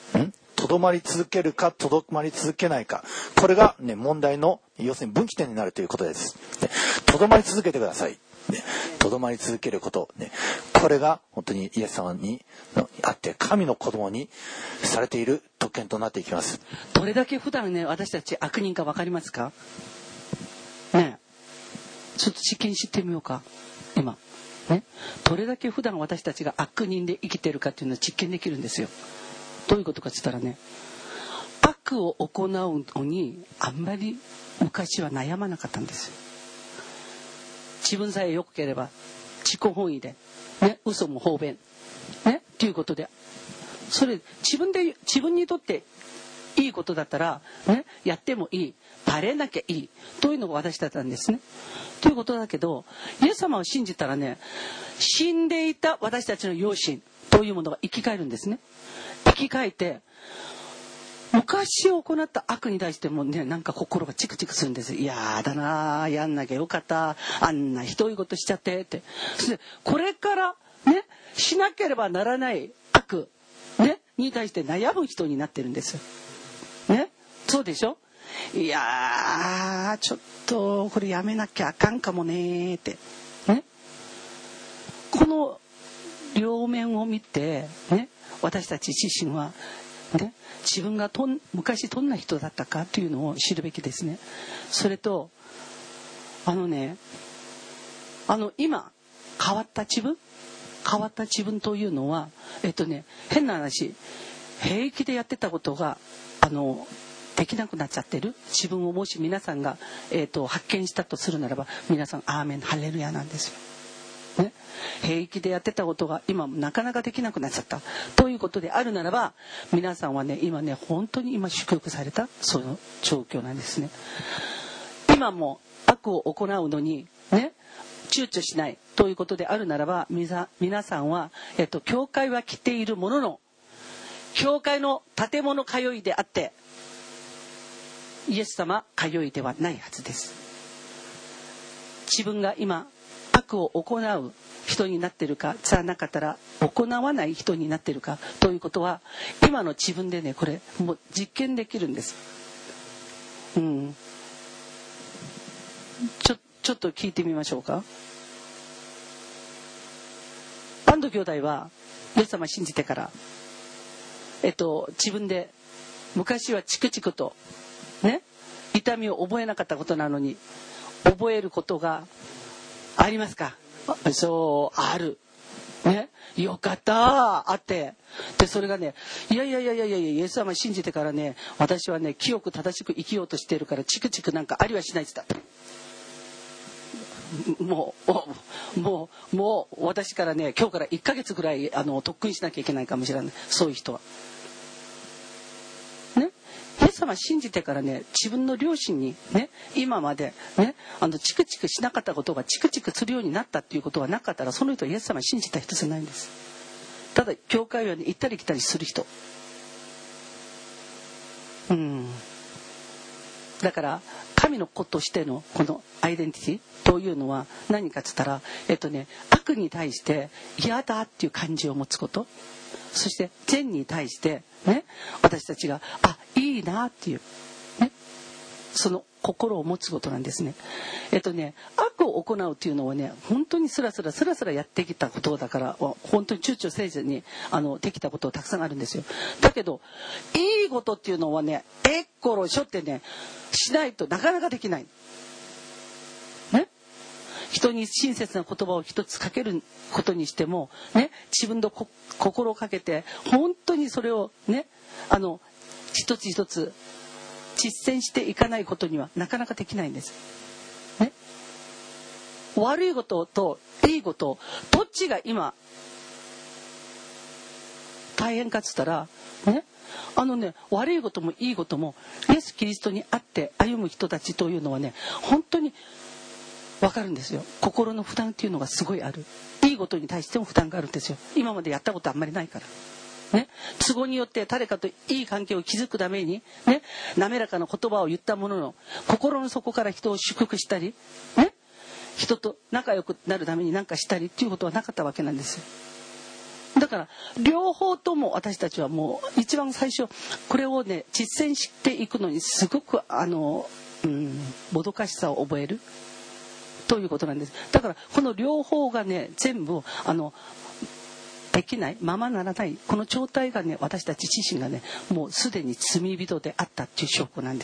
とどまり続けるかとどまり続けないか、これが、ね、問題の要するに分岐点になるということです。とどまり続けてください。とどまり続けること、ね、これが本当にイエス様にあって神の子供にされている特権となっていきます。 どれだけ普段ね私たち悪人か分かりますかね。ちょっと実験してみようか今ね。どれだけ普段私たちが悪人で生きてるかっていうのを実験できるんですよ。どういうことかって言ったらね、悪を行うのにあんまり昔は悩まなかったんですよ。自分さえ良ければ自己本位で、ね、嘘も方便、ね、っていうことで、それ自分で自分にとっていいことだったら、ね、やってもいい、バレなきゃいいというのが私だったんですね。ということだけど、イエス様を信じたらね、死んでいた私たちの良心というものが生き返るんですね。生き返って昔行った悪に対してもね、なんか心がチクチクするんです。いやだな、やんなきゃよかった、あんなひどいことしちゃってって。そしてこれからねしなければならない悪ねに対して悩む人になってるんですね。そうでしょ。いやーちょっとこれやめなきゃあかんかもねってね。この両面を見てね、私たち自身はね、自分がとん昔どんな人だったかというのを知るべきですね。それとあのね、あの今変わった自分変わった自分というのはえっとね変な話、平気でやってたことがあのできなくなっちゃってる自分をもし皆さんが、えっと、発見したとするならば、皆さんアーメンハレルヤなんですよ、ね、平気でやってたことが今なかなかできなくなっちゃったということであるならば、皆さんはね今ね本当に今祝福されたその状況なんですね。今も悪を行うのにね躊躇しないということであるならば、皆さんは、えっと、教会は来ているものの教会の建物通いであってイエス様通いではないはずです。自分が今悪を行う人になっているか、じゃなかったら行わない人になっているかということは今の自分でねこれもう実験できるんです。うん。ちょちょっと聞いてみましょうか。バンド兄弟はイエス様信じてからえっと自分で昔はチクチクとね痛みを覚えなかったことなのに覚えることがありますか。そうあるね、よかったあって、でそれがね、いやいやいやいやいやイエス様信じてからね、私はね清く正しく生きようとしているからチクチクなんかありはしないって言った。もうもうもう私からね今日からいっかげつぐらいあの特訓しなきゃいけないかもしれない、そういう人はね。イエス様信じてからね、自分の両親にね今までねあのチクチクしなかったことがチクチクするようになったっていうことはなかったら、その人はイエス様信じた人じゃないんです。ただ教会はね行ったり来たりする人。うんだから神の子としてのこのアイデンティティというのは何かっつったら、えっとね悪に対して嫌だっていう感じを持つこと、そして善に対してね私たちがあいいなっていうねその心を持つことなんですね。えっとね悪を行うっていうのはね本当にスラスラスラスラやってきたことだから、本当に躊躇せずにあのできたことたくさんあるんですよ。だけどいいことっていうのはねえっころしょってねしないとなかなかできないね。人に親切な言葉を一つかけることにしてもね、自分のこ心をかけて本当にそれをねあの一つ一つ実践していかないことにはなかなかできないんです、ね、悪いことといいことどっちが今大変かっつったらね、あのね悪いこともいいこともイエス・キリストにあって歩む人たちというのはね本当に分かるんですよ。心の負担っていうのがすごいある。いいことに対しても負担があるんですよ。今までやったことあんまりないからね。都合によって誰かといい関係を築くためにね滑らかな言葉を言ったものの、心の底から人を祝福したりね人と仲良くなるために何かしたりっていうことはなかったわけなんですよ。 だから両方とも私たちはもう一番最初これをね実践していくのにすごくあの、うん、もどかしさを覚えるということなんです。だからこの両方がね全部あのできないままならないこの状態がね私たち自身がねもうすでに罪人であったっていう証拠なんです。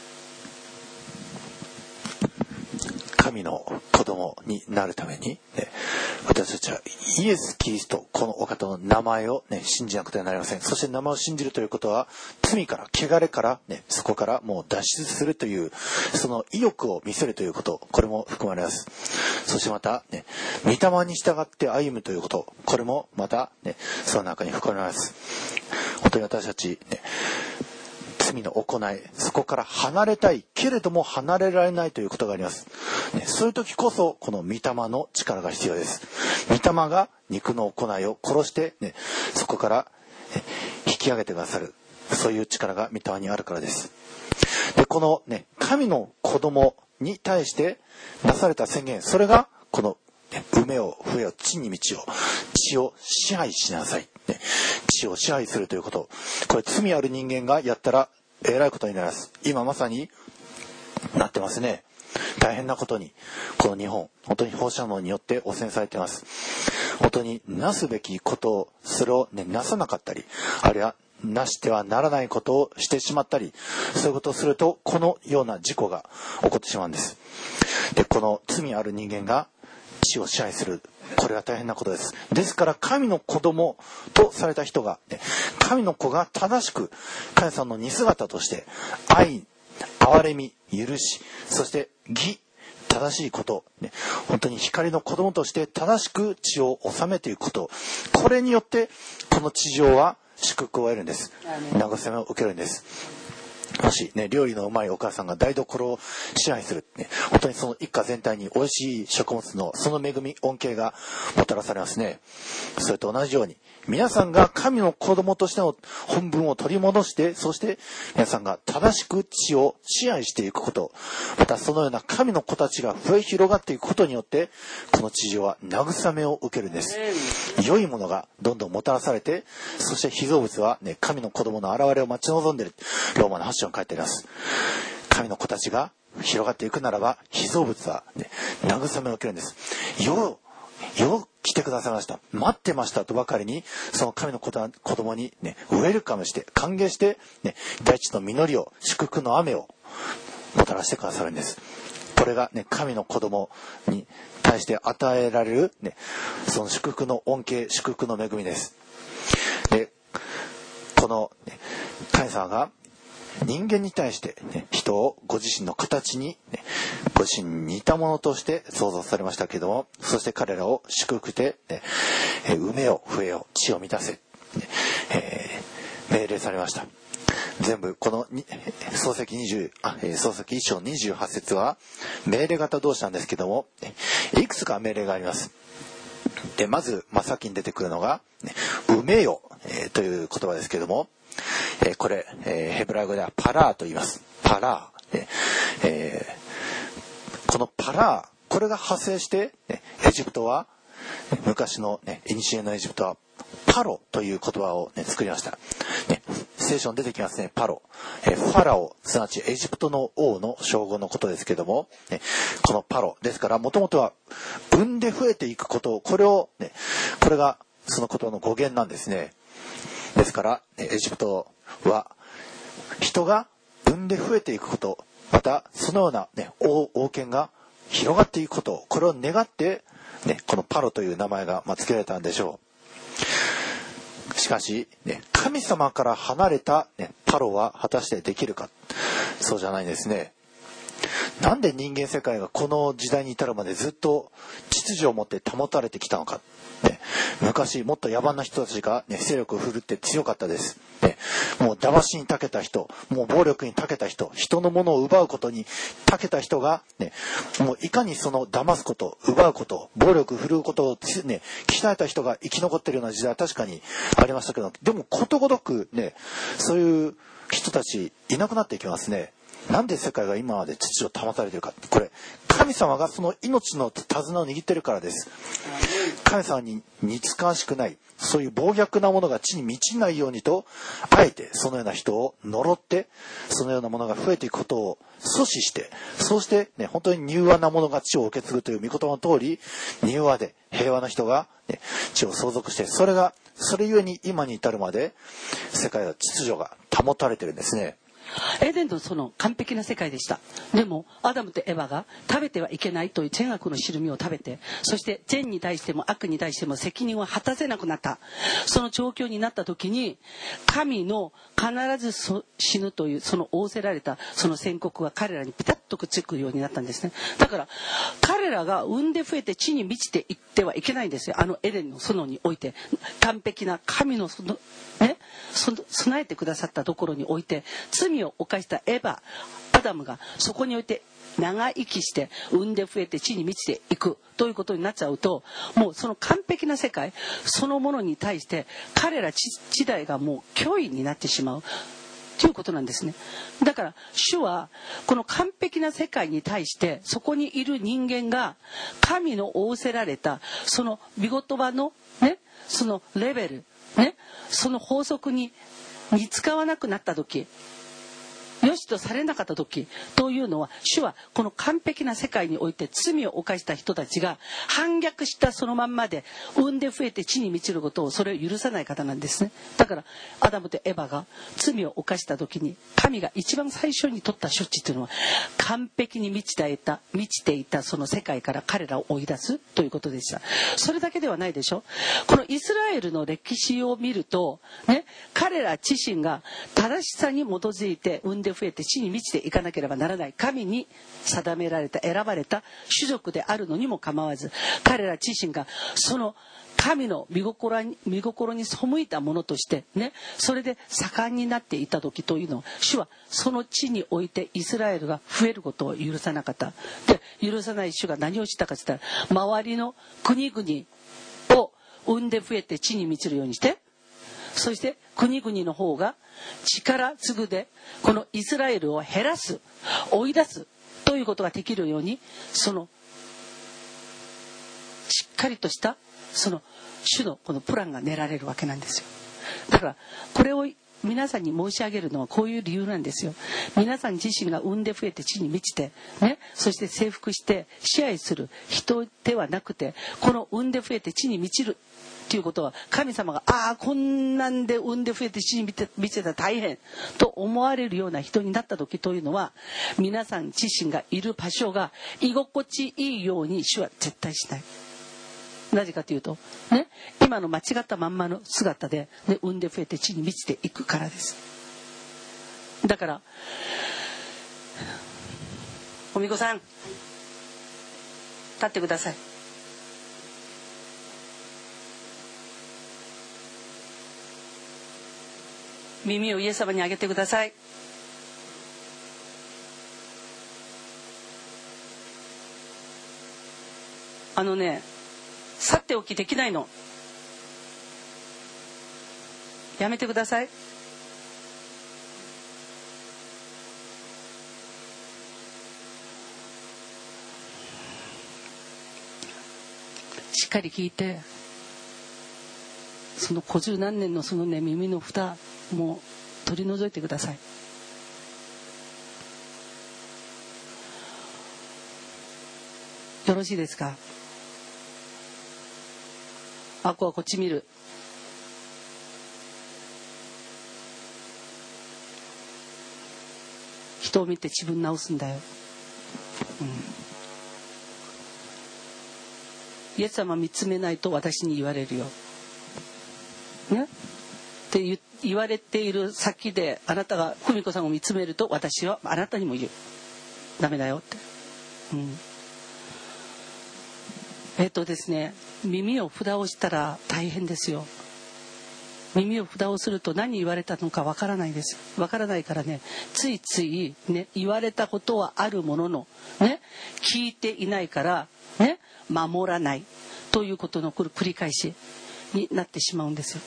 神の子供になるために、ね、私たちはイエス・キリストこのお方の名前を、ね、信じなくてはなりません。そして名前を信じるということは罪から汚れから、ね、そこからもう脱出するというその意欲を見せるということこれも含まれます。そしてまた、ね、御霊に従って歩むということこれもまた、ね、その中に含まれます。本当に私たち、ね、罪の行いそこから離れたいけれども離れられないということがあります、ね、そういう時こそこの御霊の力が必要です。御霊が肉の行いを殺して、ね、そこから、ね、引き上げてくださるそういう力が御霊にあるからです。でこの、ね、神の子供に対してなされた宣言それがこの埋めを増えよ地に道を地を支配しなさい、ね、地を支配するということこれ罪ある人間がやったらえらいことになります。今まさになってますね。大変なことにこの日本本当に放射能によって汚染されています。本当になすべきことをそれを、ね、なさなかったりあるいはなしてはならないことをしてしまったりそういうことをするとこのような事故が起こってしまうんです。でこの罪ある人間が地を支配するこれは大変なことです。ですから神の子供とされた人が、ね、神の子が正しく神様の似姿として愛、憐れみ、許しそして義正しいこと、ね、本当に光の子供として正しく地を治めていくことこれによってこの地上は祝福を得るんです。慰めを受けるんです。もしね料理のうまいお母さんが台所を支配する、ね、本当にその一家全体に美味しい食物のその恵み恩恵がもたらされますね。それと同じように皆さんが神の子供としての本分を取り戻してそして皆さんが正しく地を支配していくことまたそのような神の子たちが増え広がっていくことによってこの地上は慰めを受けるんです。良いものがどんどんもたらされてそして被造物は、ね、神の子供の現れを待ち望んでいるローマのはち章に書いてあります。神の子たちが広がっていくならば被造物は、ね、慰めを受けるんです。ようよう来てくださいました待ってましたとばかりにその神の子供に、ね、ウェルカムして歓迎して、ね、大地の実りを祝福の雨をもたらしてくださるんです。これが、ね、神の子供に対して与えられる、ね、その祝福の恩恵祝福の恵みです。でこの、ね、神様が人間に対して、ね、人をご自身の形に、ね、ご自身に似たものとして創造されましたけれどもそして彼らを祝福で、ね、埋めよ増えよ地を満たせ、ねえー、命令されました。全部この創世記にじゅうあ創世記いっ章にじゅうはち節は命令型動詞なんですけどもいくつか命令があります。でまず真っ先に出てくるのが、ね、埋めよ、えー、という言葉ですけどもえー、これ、えー、ヘブライ語ではパラーと言います。パラー、ねえー、このパラーこれが派生して、ね、エジプトは昔のね古のエジプトはパロという言葉を、ね、作りました、ね、聖書に出てきますねパロ、えー、ファラオすなわちエジプトの王の称号のことですけども、ね、このパロですからもともとは産んで増えていくことこれを、ね、これがそのことの語源なんですね。ですからエジプトは人が産んで増えていくことまたそのような、ね、王, 王権が広がっていくことこれを願って、ね、このパロという名前が、まあ、付けられたんでしょう。しかし、ね、神様から離れた、ね、パロは果たしてできるかそうじゃないんですね。なんで人間世界がこの時代に至るまでずっと秩序を持って保たれてきたのか、ね、昔もっと野蛮な人たちが、ね、勢力を振るって強かったです、ね、もう騙しに長けた人もう暴力に長けた人人のものを奪うことに長けた人が、ね、もういかにその騙すこと奪うこと暴力振るうことを、ね、鍛えた人が生き残っているような時代は確かにありましたけどでもことごとく、ね、そういう人たちいなくなっていきますね。なんで世界が今まで秩序を保たれているかこれ神様がその命の手綱を握っているからです。 神様に似つかわしくない、そういう暴虐なものが地に満ちないようにと、あえてそのような人を呪って、そのようなものが増えていくことを阻止して、そうしてね、本当に柔和なものが地を受け継ぐという御言葉の通り、柔和で平和な人が、ね、地を相続して、それがそれゆえに今に至るまで世界は秩序が保たれてるんですね。 エデンのその完璧な世界でした。でもアダムとエヴァが食べてはいけないという善悪の知る実を食べて、そして善に対しても悪に対しても責任を果たせなくなった、その状況になった時に、神の必ず死ぬというその仰せられたその宣告が彼らにピタッとくっつくようになったんですね。だから彼らが産んで増えて地に満ちていってはいけないんですよ。あのエデンの園において完璧な神のそのね、備えてくださったところにおいて、罪を犯したエヴァ、アダムがそこにおいて長生きして産んで増えて地に満ちていくということになっちゃうと、もうその完璧な世界そのものに対して彼ら時代がもう脅威になってしまうということなんですね。だから主はこの完璧な世界に対してそこにいる人間が神の仰せられたその御言葉のね、そのレベルね、その法則に似つかわなくなった時、良しとされなかった時というのは、主はこの完璧な世界において罪を犯した人たちが反逆したそのまんまで産んで増えて地に満ちることを、それを許さない方なんですね。だからアダムとエバが罪を犯した時に、神が一番最初に取った処置というのは、完璧に満ちていた満ちていたその世界から彼らを追い出すということでした。それだけではないでしょ。このイスラエルの歴史を見るとね、彼ら自身が正しさに基づいて産んで増えて地に満ちていかなければならない神に定められた選ばれた種族であるのにも構わず、彼ら自身がその神の御心に、御心に背いたものとしてね、それで盛んになっていた時というのは、主はその地においてイスラエルが増えることを許さなかった。で、許さない主が何をしたかと言ったら、周りの国々を産んで増えて地に満ちるようにして、そして国々の方が力継ぐでこのイスラエルを減らす、追い出すということができるように、そのしっかりとしたその主のこのプランが練られるわけなんですよ。だからこれを皆さんに申し上げるのはこういう理由なんですよ。皆さん自身が産んで増えて地に満ちて、ね、そして征服して支配する人ではなくて、この産んで増えて地に満ちるということは、神様がああこんなんで産んで増えて地に満ちてたら大変と思われるような人になった時というのは、皆さん自身がいる場所が居心地いいように主は絶対しない。なぜかというと、ね、今の間違ったまんまの姿で、ね、産んで増えて地に満ちていくからです。だからおみこさん、立ってください。耳をイエス様にあげてください。あのね、去っておきできないの。やめてください。しっかり聞いて、その古十何年のそのね、耳の蓋もう取り除いてください。よろしいですか。あこはこっち見る。人を見て自分直すんだよ、うん、イエス様見つめないと私に言われるよ、ね、って言言われている先で、あなたが久美子さんを見つめると私はあなたにも言う。ダメだよって、うん、えっとですね耳を蓋をしたら大変ですよ。耳を蓋をすると何言われたのかわからないです。わからないからね、ついついね、言われたことはあるもののね、聞いていないからね、守らないということの繰り返しになってしまうんですよ。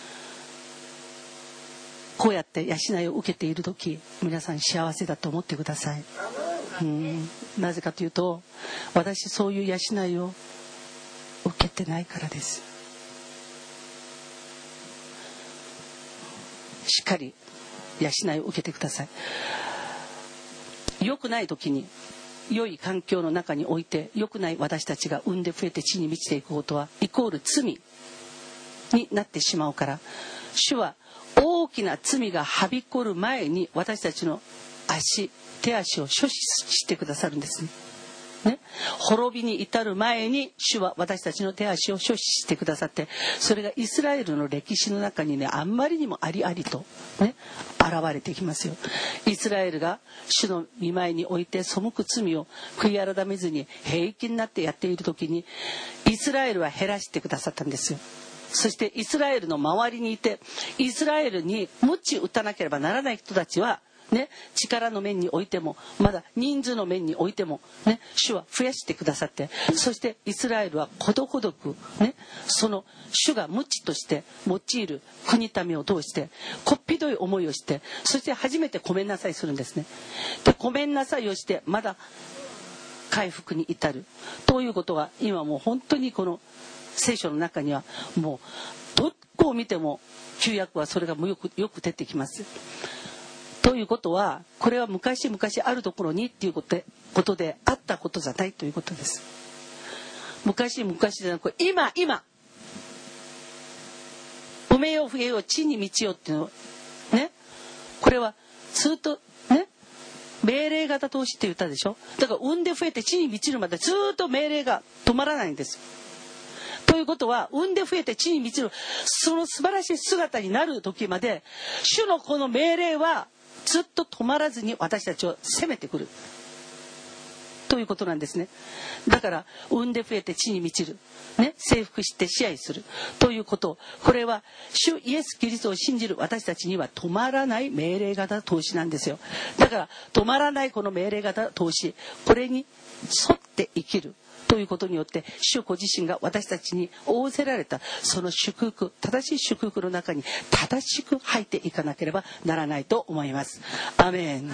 こうやって養いを受けている時、皆さん幸せだと思ってください。うん、なぜかというと、私そういう養いを受けてないからです。しっかり養いを受けてください。良くない時に、良い環境の中において良くない私たちが産んで増えて地に満ちていくことはイコール罪になってしまうから、主は大きな罪がはびこる前に私たちの足手足を処置してくださるんですね。ね、滅びに至る前に主は私たちの手足を処置してくださって、それがイスラエルの歴史の中にね、あんまりにもありありとね現れてきますよ。イスラエルが主の御前において背く罪を悔い改めずに平気になってやっている時に、イスラエルは減らしてくださったんですよ。そしてイスラエルの周りにいて、イスラエルに鞭打たなければならない人たちはね、力の面においても、まだ人数の面においても、ね、主は増やしてくださって、そしてイスラエルはことごとく、ね、その主が無知として用いる国民を通してこっぴどい思いをして、そして初めてごめんなさいするんですね。で、ごめんなさいをしてまだ回復に至るということが、今もう本当にこの聖書の中にはもうどこを見ても旧約はそれがよくよく出てきます。ということは、これは昔々あるところにっていうことで、ことであったことじゃないということです。昔々じゃなく、今今埋めよ増えよ地に満ちよっていうのね、これはずっとね命令型投資って言ったでしょ。だから産んで増えて地に満ちるまでずっと命令が止まらないんです。ということは、産んで増えて地に満ちるその素晴らしい姿になる時まで、主のこの命令はずっと止まらずに私たちを責めてくるということなんですね。だから産んで増えて地に満ちる、ね、征服して支配するということ、これは主イエス・キリストを信じる私たちには止まらない命令型投資なんですよ。だから止まらないこの命令型投資、これに沿って生きるということによって、主ご自身が私たちに仰せられたその祝福、正しい祝福の中に正しく入っていかなければならないと思います。アメン。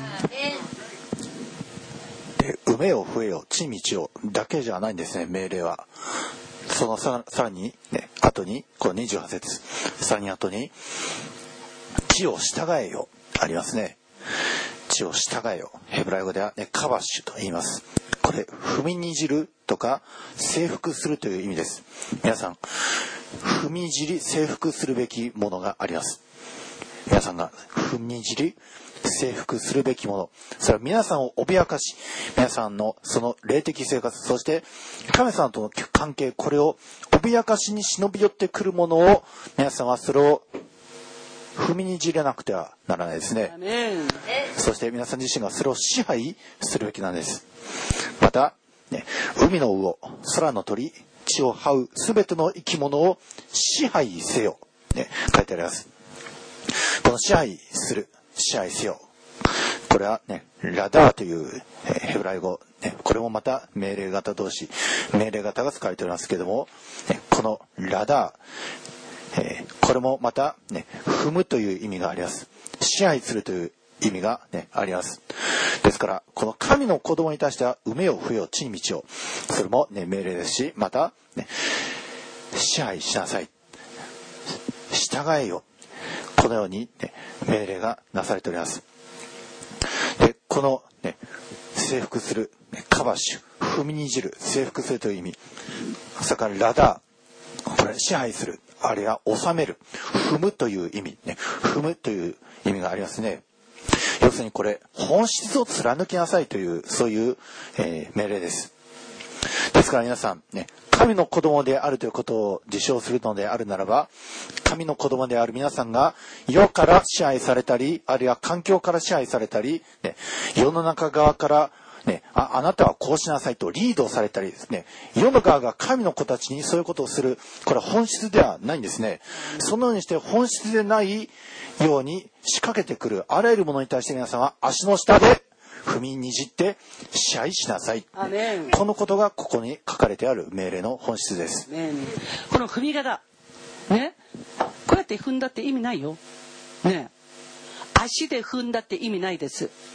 で、産めよ増えよ地に満ちよだけじゃないんですね、命令は。そのさらにね、後にこのにじゅうはち節、さらに後に地を従えよありますね。地を従えよ、ヘブライ語では、ね、カバッシュと言います。これ踏みにじるとか征服するという意味です。皆さん、踏みにじり征服するべきものがあります。皆さんが踏みにじり征服するべきもの、それは皆さんを脅かし、皆さんのその霊的生活、そして神様との関係、これを脅かしに忍び寄ってくるものを、皆さんはそれを踏みにじれなくてはならないですね。そして皆さん自身がそれを支配するべきなんです。また、ね、海の魚、空の鳥、地を這うすべての生き物を支配せよ、ね、書いてあります。この支配する、支配せよ、これはね、ラダーというヘブライ語、ね、これもまた命令型動詞、命令型が使われておりますけれども、ね、このラダー、えー、これもまた、ね、踏むという意味があります。支配するという意味が、ね、あります。ですからこの神の子供に対しては、産めよ増えよ地に満ちよ、それも、ね、命令ですし、また、ね、支配しなさい、従えよ、このように、ね、命令がなされております。で、この、ね、征服する、ね、カバッシュ、踏みにじる、征服するという意味、それからラダー、これ支配する、あるいは治める、踏むという意味、ね、踏むという意味がありますね。要するにこれ、本質を貫きなさいという、そういう、えー、命令です。ですから皆さん、ね、神の子供であるということを自称するのであるならば、神の子供である皆さんが世から支配されたり、あるいは環境から支配されたり、ね、世の中側からね、あ、あなたはこうしなさいとリードされたりですね、世の側が神の子たちにそういうことをする、これは本質ではないんですね。そのようにして本質でないように仕掛けてくるあらゆるものに対して、皆さんは足の下で踏みにじって支配しなさい。このことがここに書かれてある命令の本質です。 この踏み方ね、こうやって踏んだって意味ないよね。足で踏んだって意味ないです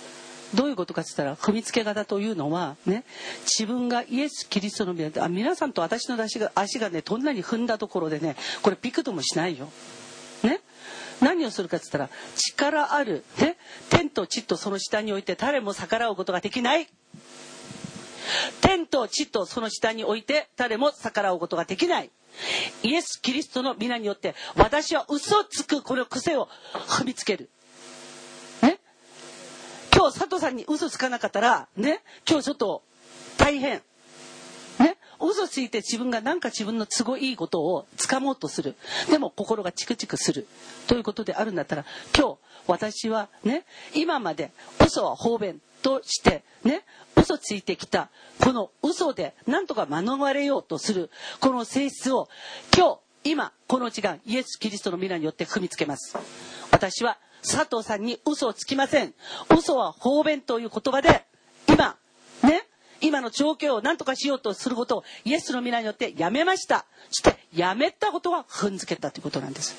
どういうことかって言ったら、踏みつけ方というのはね、自分がイエス・キリストの皆で、あ、皆さんと私の足が足がねどんなに踏んだところでね、これピクともしないよ。ね、何をするかって言ったら、力あるね、天と地とその下に置いて誰も逆らうことができない。天と地とその下に置いて誰も逆らうことができない。イエス・キリストの皆によって私は嘘をつくこの癖を踏みつける。ね、今日佐藤さんに嘘つかなかったらね、今日ちょっと大変。ね、嘘ついて自分がなんか自分の都合いいことを掴もうとする。でも心がチクチクするということであるんだったら、今日私はね、今まで嘘は方便としてね、嘘ついてきたこの嘘でなんとか免れようとするこの性質を今日今この時間イエス・キリストの皆によって踏みつけます。私は佐藤さんに嘘をつきません。嘘は方便という言葉で今ね、今の状況を何とかしようとすることをイエスの皆によってやめました。そしてやめたことは踏んづけたということなんです。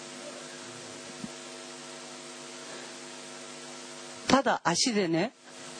ただ足でね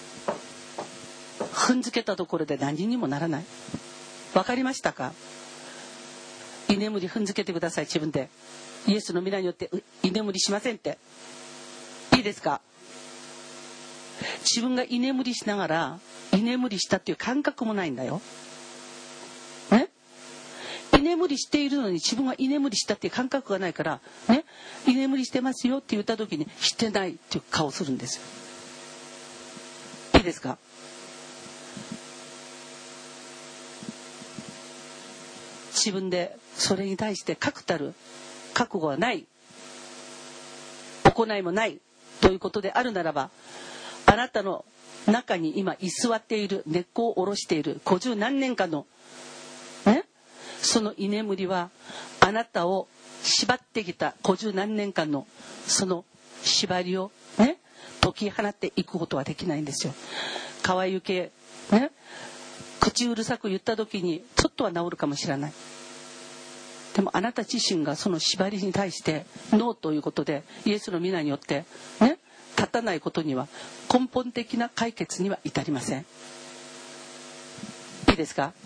踏んづけたところで何にもならない。わかりましたか？居眠り踏んづけてください。自分でイエスの皆によって居眠りしませんって。いいですか？自分が居眠りしながら居眠りしたっていう感覚もないんだよ。ね？居眠りしているのに自分が居眠りしたっていう感覚がないからね、居眠りしてますよって言った時にしてないっていう顔するんですよ。いいですか？自分でそれに対して確たる覚悟はない、行いもないということであるならば、あなたの中に今居座っている根っこを下ろしている五十何年間のね、その居眠りはあなたを縛ってきた五十何年間のその縛りをね解き放っていくことはできないんですよ。川行けね、口うるさく言った時にちょっとは治るかもしれない。でもあなた自身がその縛りに対してノーということでイエスの皆によってね立たないことには根本的な解決には至りません。いいですか？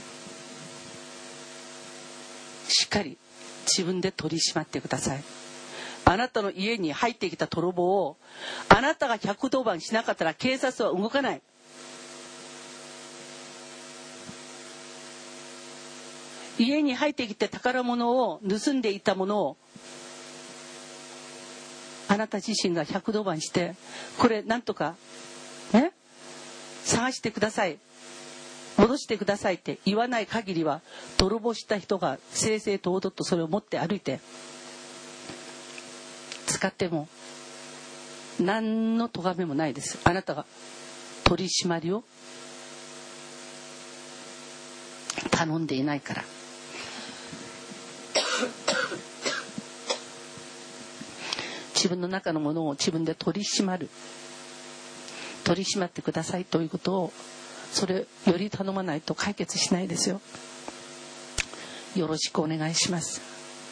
しっかり自分で取り締まってください。あなたの家に入ってきた泥棒をあなたがひゃくとおばんしなかったら警察は動かない。家に入ってきて宝物を盗んでいたものをあなた自身がひゃくとおばんしてこれなんとかね探してください、戻してくださいって言わない限りは、泥棒した人が正々堂々とそれを持って歩いて使っても何の咎めもないです。あなたが取り締まりを頼んでいないから。自分の中のものを自分で取り締まる、取り締まってくださいということを、それより頼まないと解決しないですよ。よろしくお願いします。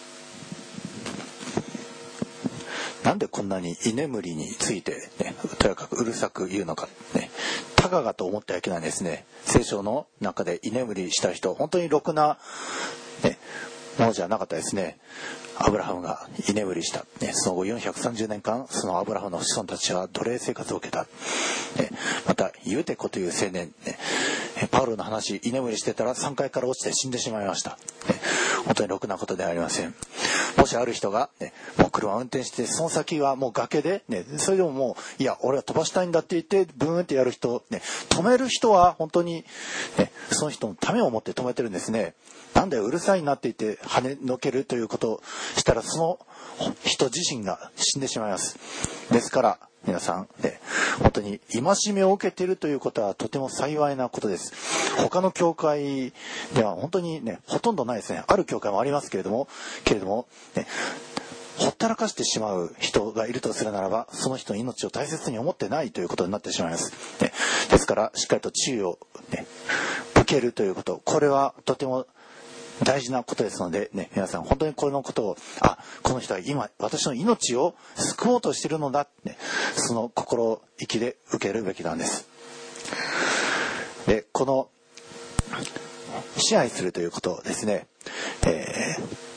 なんでこんなに居眠りについて、ね、とやかくうるさく言うのか、ね、たかがと思ってはいけないんですね。聖書の中で居眠りした人、本当にろくな、ね、ものじゃなかったですね。アブラハムが居眠りした、ね、その後よんひゃくさんじゅうねんかんそのアブラハムの子孫たちは奴隷生活を受けた、ね、またユテコという青年、ね、パウロの話、居眠りしてたらさんかいから落ちて死んでしまいました、ね、本当にろくなことではありません。もしある人が、ね、もう車を運転してその先はもう崖で、ね、それでももういや俺は飛ばしたいんだって言ってブーンってやる人、ね、止める人は本当に、ね、その人のためを思って止めてるんですね。なんでうるさいなって言って跳ねのけるということをしたら、その人自身が死んでしまいます。ですから皆さん、ね、本当に戒めを受けているということはとても幸いなことです。他の教会では本当にね、ほとんどないですね。ある教会もありますけれども、けれども、ね、ほったらかしてしまう人がいるとするならば、その人の命を大切に思ってないということになってしまいます。ね、ですからしっかりと注意を、ね、受けるということ、これはとても大事なことですので、ね、皆さん本当にこのことを、あ、この人は今私の命を救おうとしているのだ、ね、その心意気で受けるべきなんです。で、この支配するということですね、え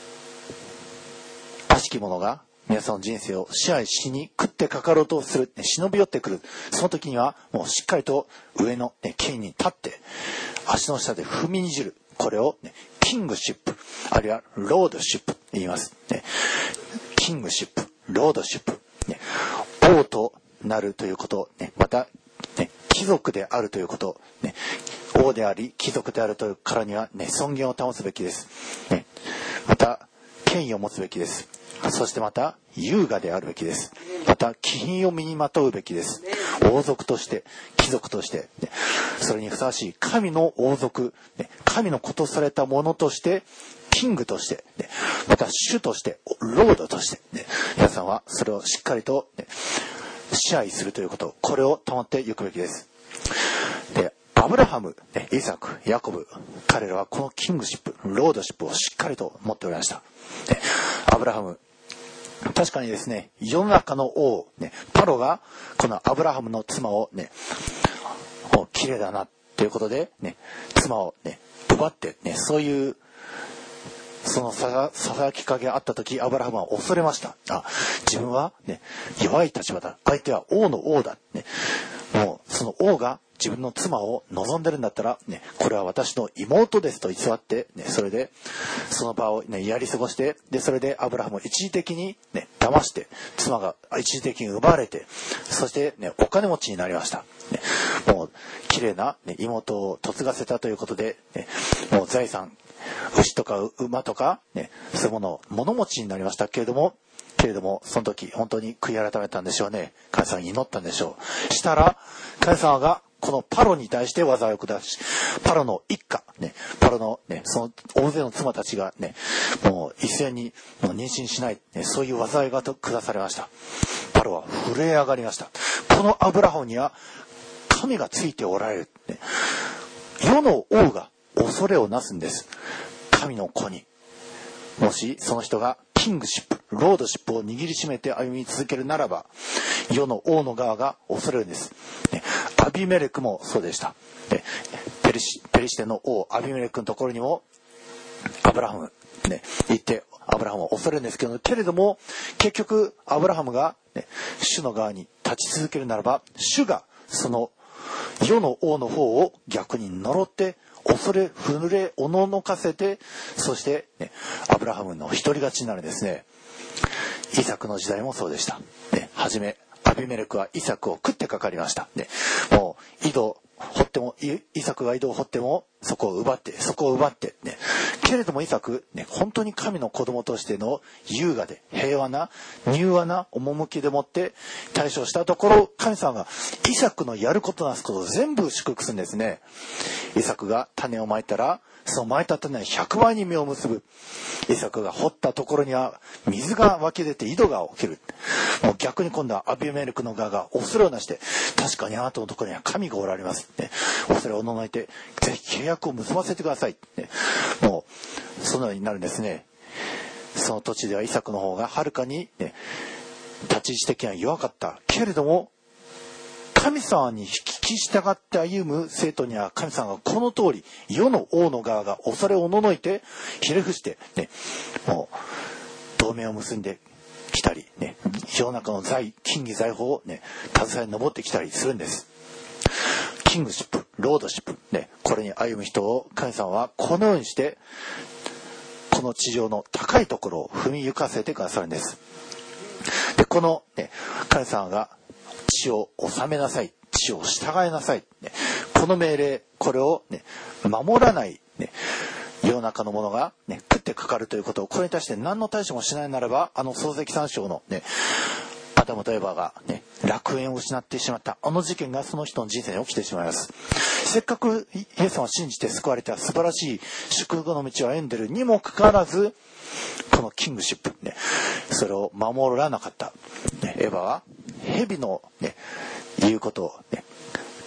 ー、悪しき者が皆さんの人生を支配しに食ってかかろうとする、ね、忍び寄ってくる。その時にはもうしっかりと上の、ね、権威に立って足の下で踏みにじる。これを、ね、キングシップあるいはロードシップと言います、ね、キングシップ、ロードシップ、ね、王となるということ、ね、また、ね、貴族であるということ、ね、王であり貴族であるというからには、ね、尊厳を保つべきです、ね、また権威を持つべきです。そしてまた優雅であるべきです。また気品を身にまとうべきです。王族として貴族として、ね、それにふさわしい神の王族、ね、神のことされたものとしてキングとして、ね、また主としてロードとして、ね、皆さんはそれをしっかりと、ね、支配するということ、これを保っていくべきです。で、アブラハム、ね、イサク、ヤコブ、彼らはこのキングシップ、ロードシップをしっかりと持っておりました。で、アブラハム、確かにですね、世の中の王、ね、パロがこのアブラハムの妻をね、綺麗だなということで、ね、妻をね、奪ってね、そういうそのささやきかけがあった時、アブラハムは恐れました。あ、自分はね、弱い立場だ。相手は王の王だ。ね、もうその王が自分の妻を望んでるんだったら、ね、これは私の妹ですと偽って、ね、それでその場を、ね、やり過ごして、でそれでアブラハムを一時的に、ね、騙して妻が一時的に奪われて、そして、ね、お金持ちになりました。ね、もう綺麗な、ね、妹を嫁がせたということで、ね、もう財産、牛とか馬とか、ね、そういうものを物持ちになりましたけれども、けれどもその時本当に悔い改めたんでしょうね。神様に祈ったんでしょう。したら神様がこのパロに対して災いを下し、パロの一家、ね、パロの、ね、その大勢の妻たちが、ね、もう一斉にもう妊娠しない、ね、そういう災いが下されました。パロは震え上がりました。このアブラハムには神がついておられる、ね、世の王が恐れをなすんです。神の子に。もしその人がキングシップ、ロードシップを握りしめて歩み続けるならば、世の王の側が恐れるんです。ね、アビメレクもそうでした。ね、ペリシ、ペリシテの王アビメレクのところにもアブラハム、ね、行ってアブラハムを恐れるんですけど、けれども結局アブラハムが、ね、主の側に立ち続けるならば、主がその世の王の方を逆に呪って恐れ震えおののかせて、そして、ね、アブラハムの独り勝ちになるんですね。イサクの時代もそうでした。ね、はじめアビメレクはイサクを食ってかかりました。ね、もう井戸掘ってもイサクが井戸を掘ってもそこを奪ってそこを奪って、ね、けれどもイサク、ね、本当に神の子供としての優雅で平和な柔和な趣でもって対処したところ、神様がイサクのやることなすことを全部祝福するんですね。イサクが種をまいたらそのまいた種はひゃくばいに実を結ぶ。イサクが掘ったところには水が湧き出て井戸が起きる。もう逆に今度はアビメレクの側が恐れをなして、確かにあなたのところには神がおられます、ね、恐れをののいてぜひ契約を結ばせてください、ね、もうそのようになるんですね。その土地ではイサクの方がはるかに、ね、立ち位置的には弱かったけれども、神様に聞き従って歩む生徒には神様がこの通り世の王の側が恐れをおののいてひれ伏して、ね、もう同盟を結んできたり、ね、世の中の財金銀財宝を、ね、携え登ってきたりするんです。キングシップ、ロードシップ、ね、これに歩む人を神様はこのようにしてこの地上の高いところを踏み行かせてくださるんです。でこの、ね、神様が地を治めなさい、地を従いなさい、ね、この命令、これを、ね、守らない、ね、世の中のものが、ね、食ってかかるということを、これに対して何の対処もしないならば、あの創世記さん章の、ね、アダムとエバが、ね、楽園を失ってしまったあの事件がその人の人生に起きてしまいます。せっかくイエス様を信じて救われた素晴らしい祝福の道を歩んでいるにもかかわらず、このキングシップ、ね、それを守らなかった、ね、エバは蛇の、ね、言うことを、ね、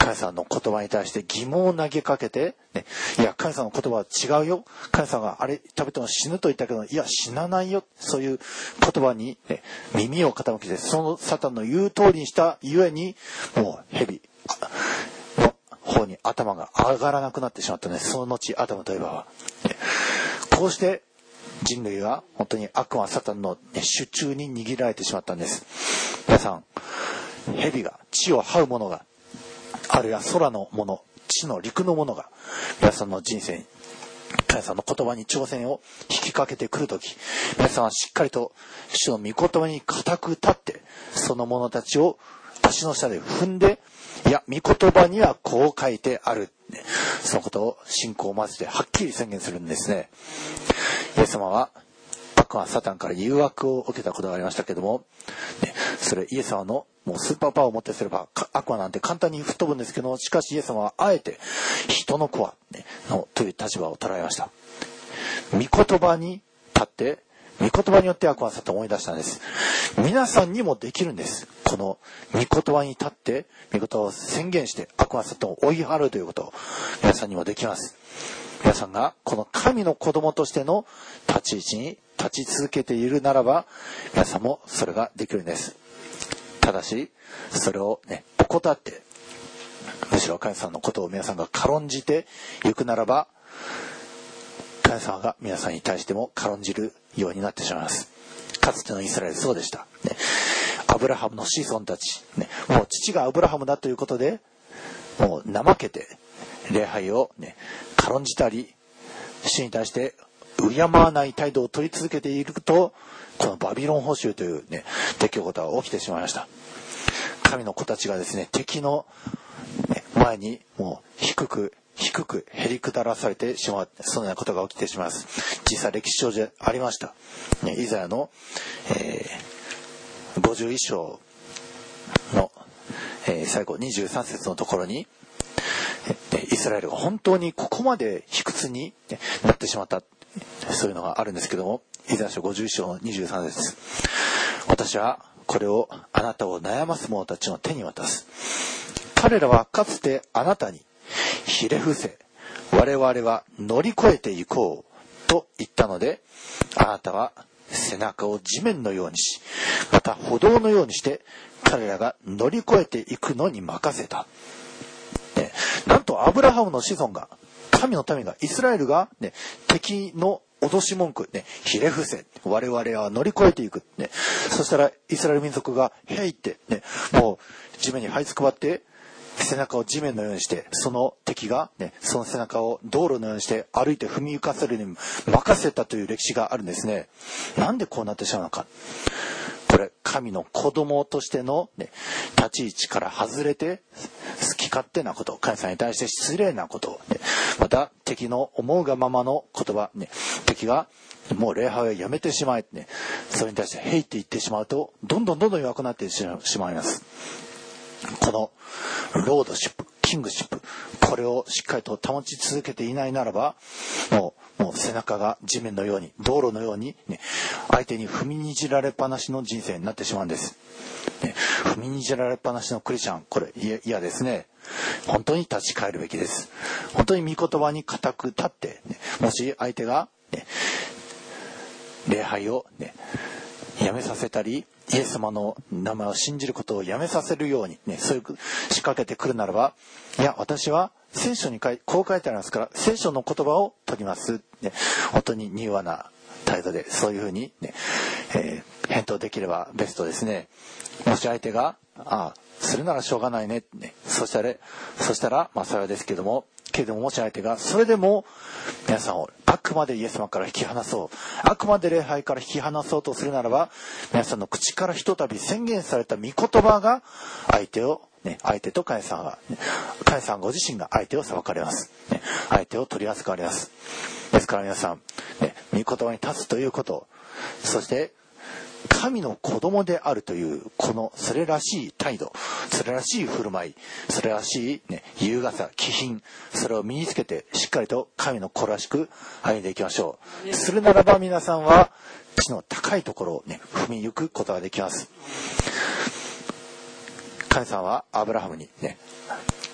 神様の言葉に対して疑問を投げかけて、ね、いや神様の言葉は違うよ、神様があれ食べても死ぬと言ったけど、いや死なないよ、そういう言葉に、ね、耳を傾けて、そのサタンの言う通りにしたゆえに、もう蛇の方に頭が上がらなくなってしまったんです。その後アダムとエバは、ね、こうして人類は本当に悪魔サタンの手中に握られてしまったんです。皆さん、蛇が、地を這うものが、あるいは空のもの、地の陸のものが皆さんの人生に、神様の言葉に挑戦を引きかけてくるとき、皆さんはしっかりと主の御言葉に固く立って、その者たちを足の下で踏んで、いや御言葉にはこう書いてある、そのことを信仰を交ぜてはっきり宣言するんですね。イエス様は悪魔サタンから誘惑を受けたことがありましたけども、ね、それイエス様のもうスーパーパワーを持ってすれば悪魔なんて簡単に吹っ飛ぶんですけど、しかしイエス様はあえて人の子は、ね、のという立場を捉えました。御言葉に立って御言葉によって悪魔サタンを思い出したんです。皆さんにもできるんです。この御言葉に立って御言葉を宣言して悪魔サタンを追い払うということを皆さんにもできます。皆さんがこの神の子供としての立ち位置に立ち続けているならば、皆さんもそれができるんです。ただしそれをね怠って、むしろ神様のことを皆さんが軽んじていくならば、神様が皆さんに対しても軽んじるようになってしまいます。かつてのイスラエルそうでした、ね、アブラハムの子孫たち、ね、もう父がアブラハムだということでもう怠けて礼拝を、ね、軽んじたり、主に対して敬わない態度を取り続けていると、このバビロン捕囚という、ね、出来事が起きてしまいました。神の子たちがですね、敵の、ね、前にもう低く低くへりくだらされてしまう、そのようなことが起きてしまいます。実際歴史上でありました、ね、イザヤの、えー、ごじゅういっ章の、えー、最後にじゅうさん節のところに、イスラエルが本当にここまで卑屈になってしまった、そういうのがあるんですけども、イザヤ書ごじゅういっ章のにじゅうさん節、私はこれをあなたを悩ます者たちの手に渡す。彼らはかつてあなたにひれ伏せ、我々は乗り越えていこうと言ったので、あなたは背中を地面のようにし、また歩道のようにして彼らが乗り越えていくのに任せた。ね、なんとアブラハムの子孫が、神の民が、イスラエルが、ね、敵の脅し文句、ね、ひれ伏せ、我々は乗り越えていく、ね、そしたらイスラエル民族がへいって、ね、もう地面に這いつくばって背中を地面のようにして、その敵が、ね、その背中を道路のようにして歩いて踏み浮かせるに任せたという歴史があるんですね。なんでこうなってしまうのか。これ神の子供としての、ね、立ち位置から外れて好き勝手なこと、神様に対して失礼なこと、ね、また敵の思うがままの言葉、ね、敵がもう礼拝をやめてしまえ、ね、それに対してへいって言ってしまうと、どんどんどんどん弱くなってしまいます。このロードシップ、キングシップ、これをしっかりと保ち続けていないならば、もう、もう背中が地面のように、道路のように、ね、相手に踏みにじられっぱなしの人生になってしまうんです。ね、踏みにじられっぱなしのクリスチャン、これ嫌ですね。本当に立ち返るべきです。本当に御言葉に固く立って、ね、もし相手が、ね、礼拝を、ね、やめさせたり、イエス様の名前を信じることをやめさせるように、ね、そういう仕掛けてくるならば、いや私は聖書にこう書いてありますから、聖書の言葉を取ります、ね、本当に柔和な態度でそういうふうに、ねえー、返答できればベストですね。もし相手がああするならしょうがないね、ね、そしたらそしたらまあそれですけどもけれども、もし相手がそれでも皆さんをあくまでイエス様から引き離そう、あくまで礼拝から引き離そうとするならば、皆さんの口からひとたび宣言された御言葉が相手を、ね、相手と神様が、ね、神様ご自身が相手を裁かれます、ね、相手を取り扱われます。ですから皆さん、ね、御言葉に立つということ、そして神の子供であるというこのそれらしい態度、それらしい振る舞い、それらしい、ね、優雅さ、気品、それを身につけてしっかりと神の子らしく歩んでいきましょう。するならば皆さんは地の高いところを、ね、踏み行くことができます。神様はアブラハムにね、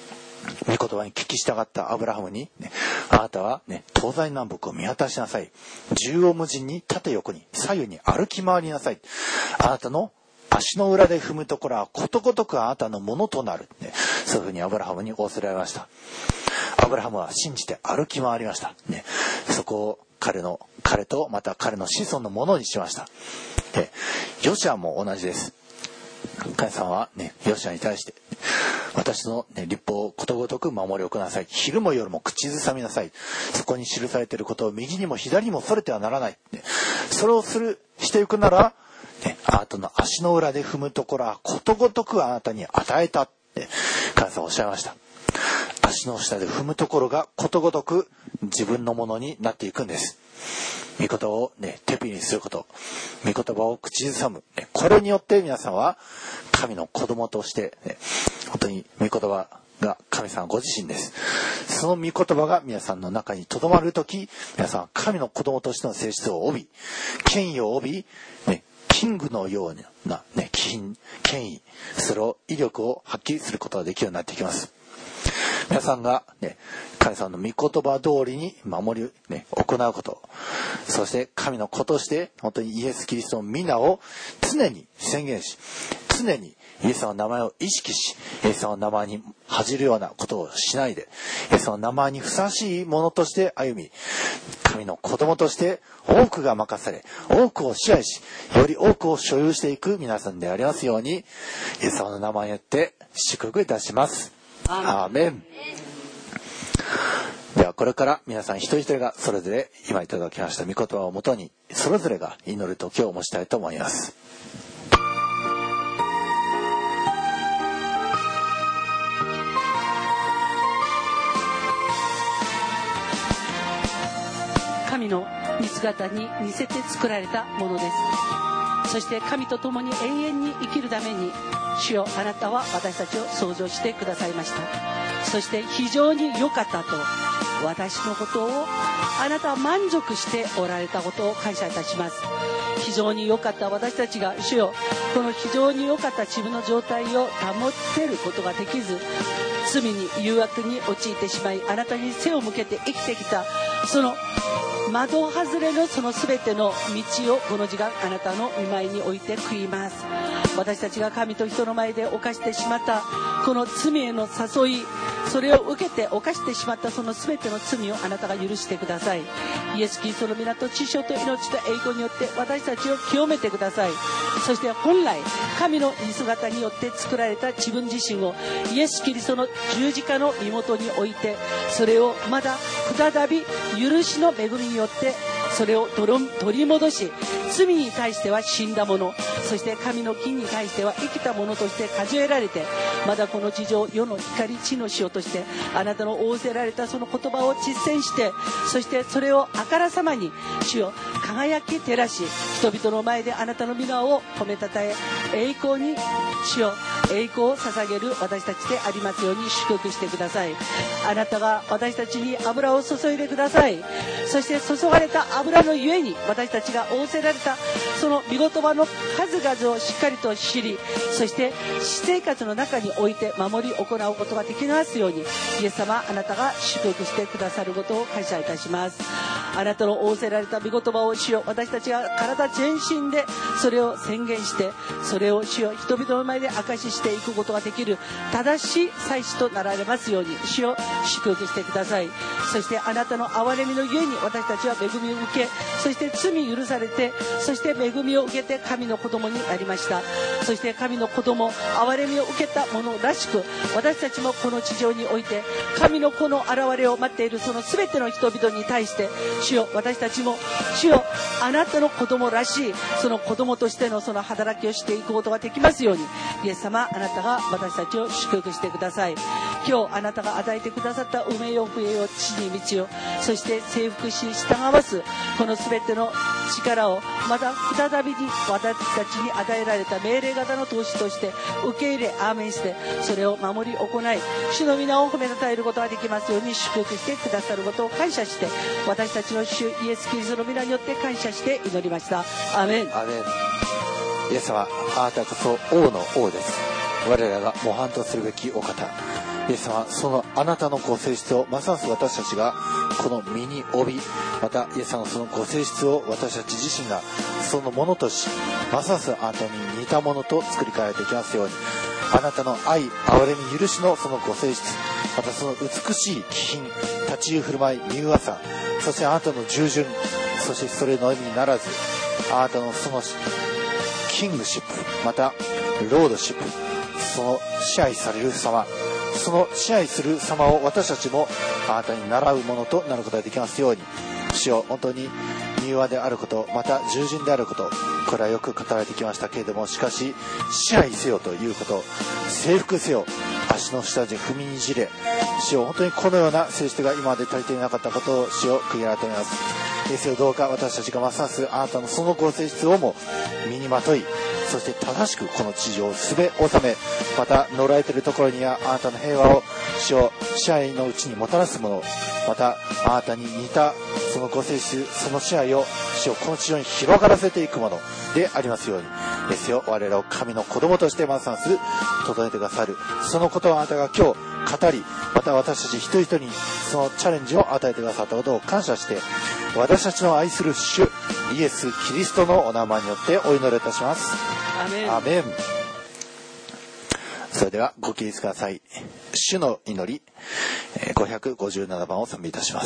御言葉に聞き従ったアブラハムに、ね、あなたは、ね、東西南北を見渡しなさい。縦横無尽に縦横に左右に歩き回りなさい。あなたの足の裏で踏むところはことごとくあなたのものとなる、ね、そういうふうにアブラハムに仰せられました。アブラハムは信じて歩き回りました、ね、そこを彼の彼とまた彼の子孫のものにしました。でヨシュアも同じです。神様は、ね、ヨシュアに対して私の、ね、律法をことごとく守り行なさい。昼も夜も口ずさみなさい。そこに記されていることを右にも左にもそれてはならない、ね、それをするしていくなら、ね、あなたの足の裏で踏むところはことごとくあなたに与えたって神様はおっしゃいました。足の下で踏むところがことごとく自分のものになっていくんです。御言葉を、ね、手首にすること、御言葉を口ずさむ、ね、これによって皆さんは神の子供として、ね、本当に御言葉が神様ご自身です。その御言葉が皆さんの中にとどまるとき、皆さんは神の子供としての性質を帯び、権威を帯び、ね、キングのような、ね、権威、それを威力を発揮することができるようになってきます。皆さんが、ね、神様の御言葉通りに守り、ね、行うこと、そして神の子として本当にイエス・キリストの皆を常に宣言し、常にイエス様の名前を意識し、イエス様の名前に恥じるようなことをしないで、イエス様の名前にふさわしいものとして歩み、神の子供として多くが任され、多くを支配し、より多くを所有していく皆さんでありますように、イエス様の名前によって祝福いたします。アーメン。ではこれから皆さん一人一人がそれぞれ今いただきました御言葉をもとにそれぞれが祈る時を持ちたいと思います。 神の似姿に似せて作られたものです。そして神と共に永遠に生きるために主よ、あなたは私たちを創造してくださいました。そして非常に良かったと、私のことをあなたは満足しておられたことを感謝いたします。非常に良かった私たちが主よ、この非常に良かった自分の状態を保てることができず、罪に誘惑に陥ってしまい、あなたに背を向けて生きてきたその窓外れのその全ての道をこの時間あなたの御前に置いて悔います。私たちが神と人の前で犯してしまったこの罪への誘い、それを受けて犯してしまったその全ての罪をあなたが許してください。イエス・キリストの皆と知性と命と栄光によって私たちを清めてください。そして本来神の似姿によって作られた自分自身をイエス・キリストの十字架の身元に置いて、それをまだ再び許しの恵みによってそれを取り戻し、罪に対しては死んだもの、そして神の義に対しては生きたものとして数えられて、まだこの地上世の光地の塩としてあなたの仰せられたその言葉を実践して、そしてそれをあからさまに主よ輝き照らし、人々の前であなたの皆を褒めたたえ、栄光に主よ栄光を捧げる私たちでありますように祝福してください。あなたが私たちに油を注いでください。そして注がれた油のゆえに私たちが仰せられたその御言葉の数々をしっかりと知り、そして私生活の中において守り行うことができますように、イエス様あなたが祝福してくださることを感謝いたします。あなたの仰せられた御言葉を主よ、私たちが体全身でそれを宣言して、それを主よ人々の前で証ししていくことができる正しい祭司となられますように主よ祝福してください。そしてあなたの憐れみのゆえに私たちは恵みを受け、そして罪許されて、そして恵みを受けて神の子供になりました。そして神の子供、憐れみを受けた者らしく、私たちもこの地上において神の子の現れを待っているその全ての人々に対して、主よ私たちも主よあなたの子供らしいその子供としてのその働きをしていくことができますように、イエス様あなたが私たちを祝福してください。今日あなたが与えてくださった運命よ不栄よ地に道を、そして征服し従わすこの全ての力をまた再びに私たちに与えられた命令型の投資として受け入れアーメンして、それを守り行い主の皆を褒めたたえることができますように祝福してくださることを感謝して、私たちの主イエスキリストの皆によって感謝して祈りました。アーメン。 アーメン。イエス様あなたこそ王の王です。我らが模範とするべきお方、 イエス様、そのあなたのご性質をますます私たちがこの身に帯び、またイエス様のそのご性質を私たち自身がそのものとし、ますますあなたに似たものと作り変えていきますように、あなたの愛、憐れみ、許しのそのご性質、またその美しい気品、立ち居振る舞い、柔和さ、そしてあなたの従順、そしてそれのみにならず、あなたのそのキングシップ、またロードシップ、その支配される様、その支配する様を私たちもあなたに習うものとなることができますように、主よ、本当に柔和であること、また従順であること、これはよく語られてきましたけれども、しかし支配せよということ、征服せよ、足の下に踏みにじれ、主よ、本当にこのような性質が今まで足りていなかったことを主よ、悔い改めます。イエスよ、どうか私たちがますますあなたのそのご性質をも身にまとい、そして正しくこの地上をすべ収め、また乗られているところにはあなたの平和を主を支配のうちにもたらすもの、またあなたに似たそのご性質、その支配を主をこの地上に広がらせていくものでありますように、ですよ、我らを神の子供としてますます整えてくださる、そのことをあなたが今日語り、また私たち一人一人にそのチャレンジを与えてくださったことを感謝して、私たちの愛する主イエス・キリストのお名前によってお祈りいたします。 アメン。 アメン。それではご起立ください。主の祈りごひゃくごじゅうななばんを賛美いたします。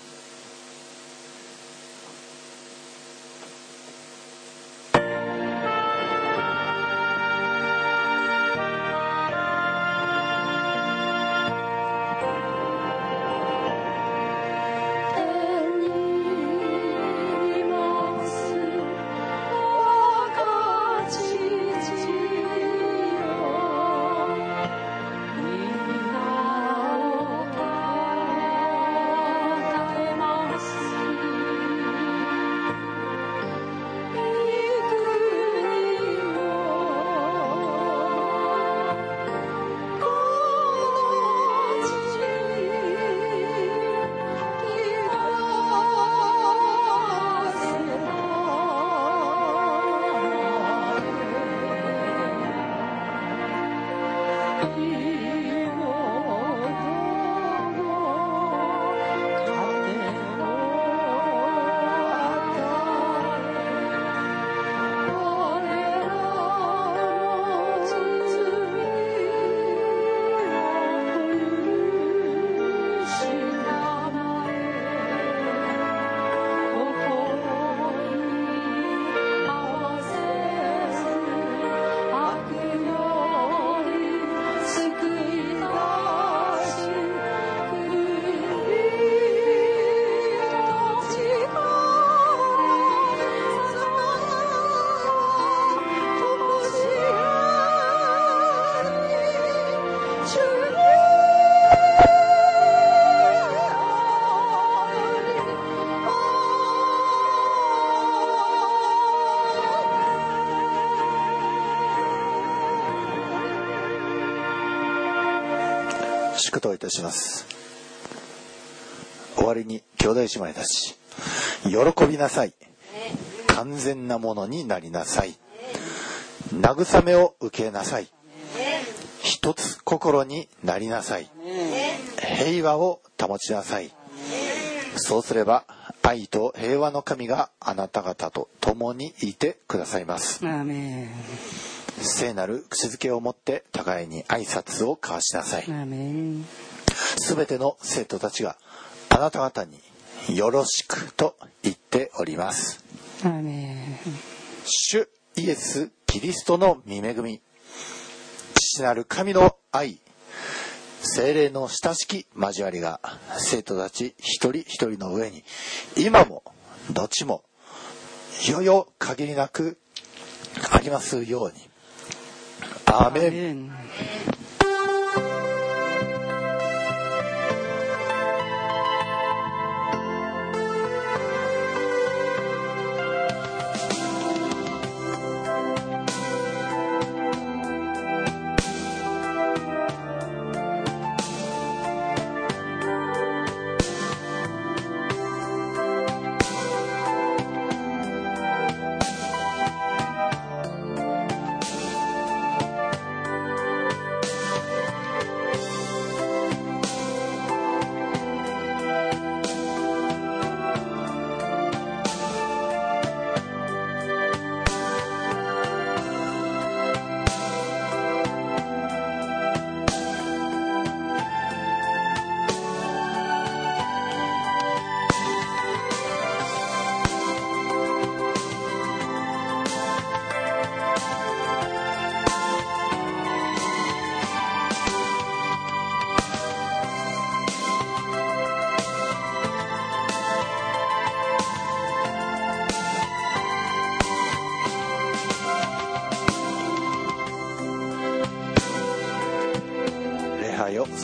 祝祷いたします。終わりに兄弟姉妹たち、喜びなさい、完全なものになりなさい、慰めを受けなさい、一つ心になりなさい、平和を保ちなさい。そうすれば愛と平和の神があなた方と共にいてくださいます。 アーメン。 聖なる口づけを持って互いに挨拶を交わしなさい。すべての生徒たちがあなた方によろしくと言っております。 アーメン。 主イエス・キリストの御恵み、父なる神の愛、聖霊の親しき交わりが生徒たち一人一人の上に今もどっちもいよいよ限りなくありますように。アーメン。 アーメン。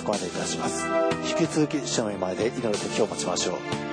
ご案内いたします。引き続き主の御前で祈る時を持ちましょう。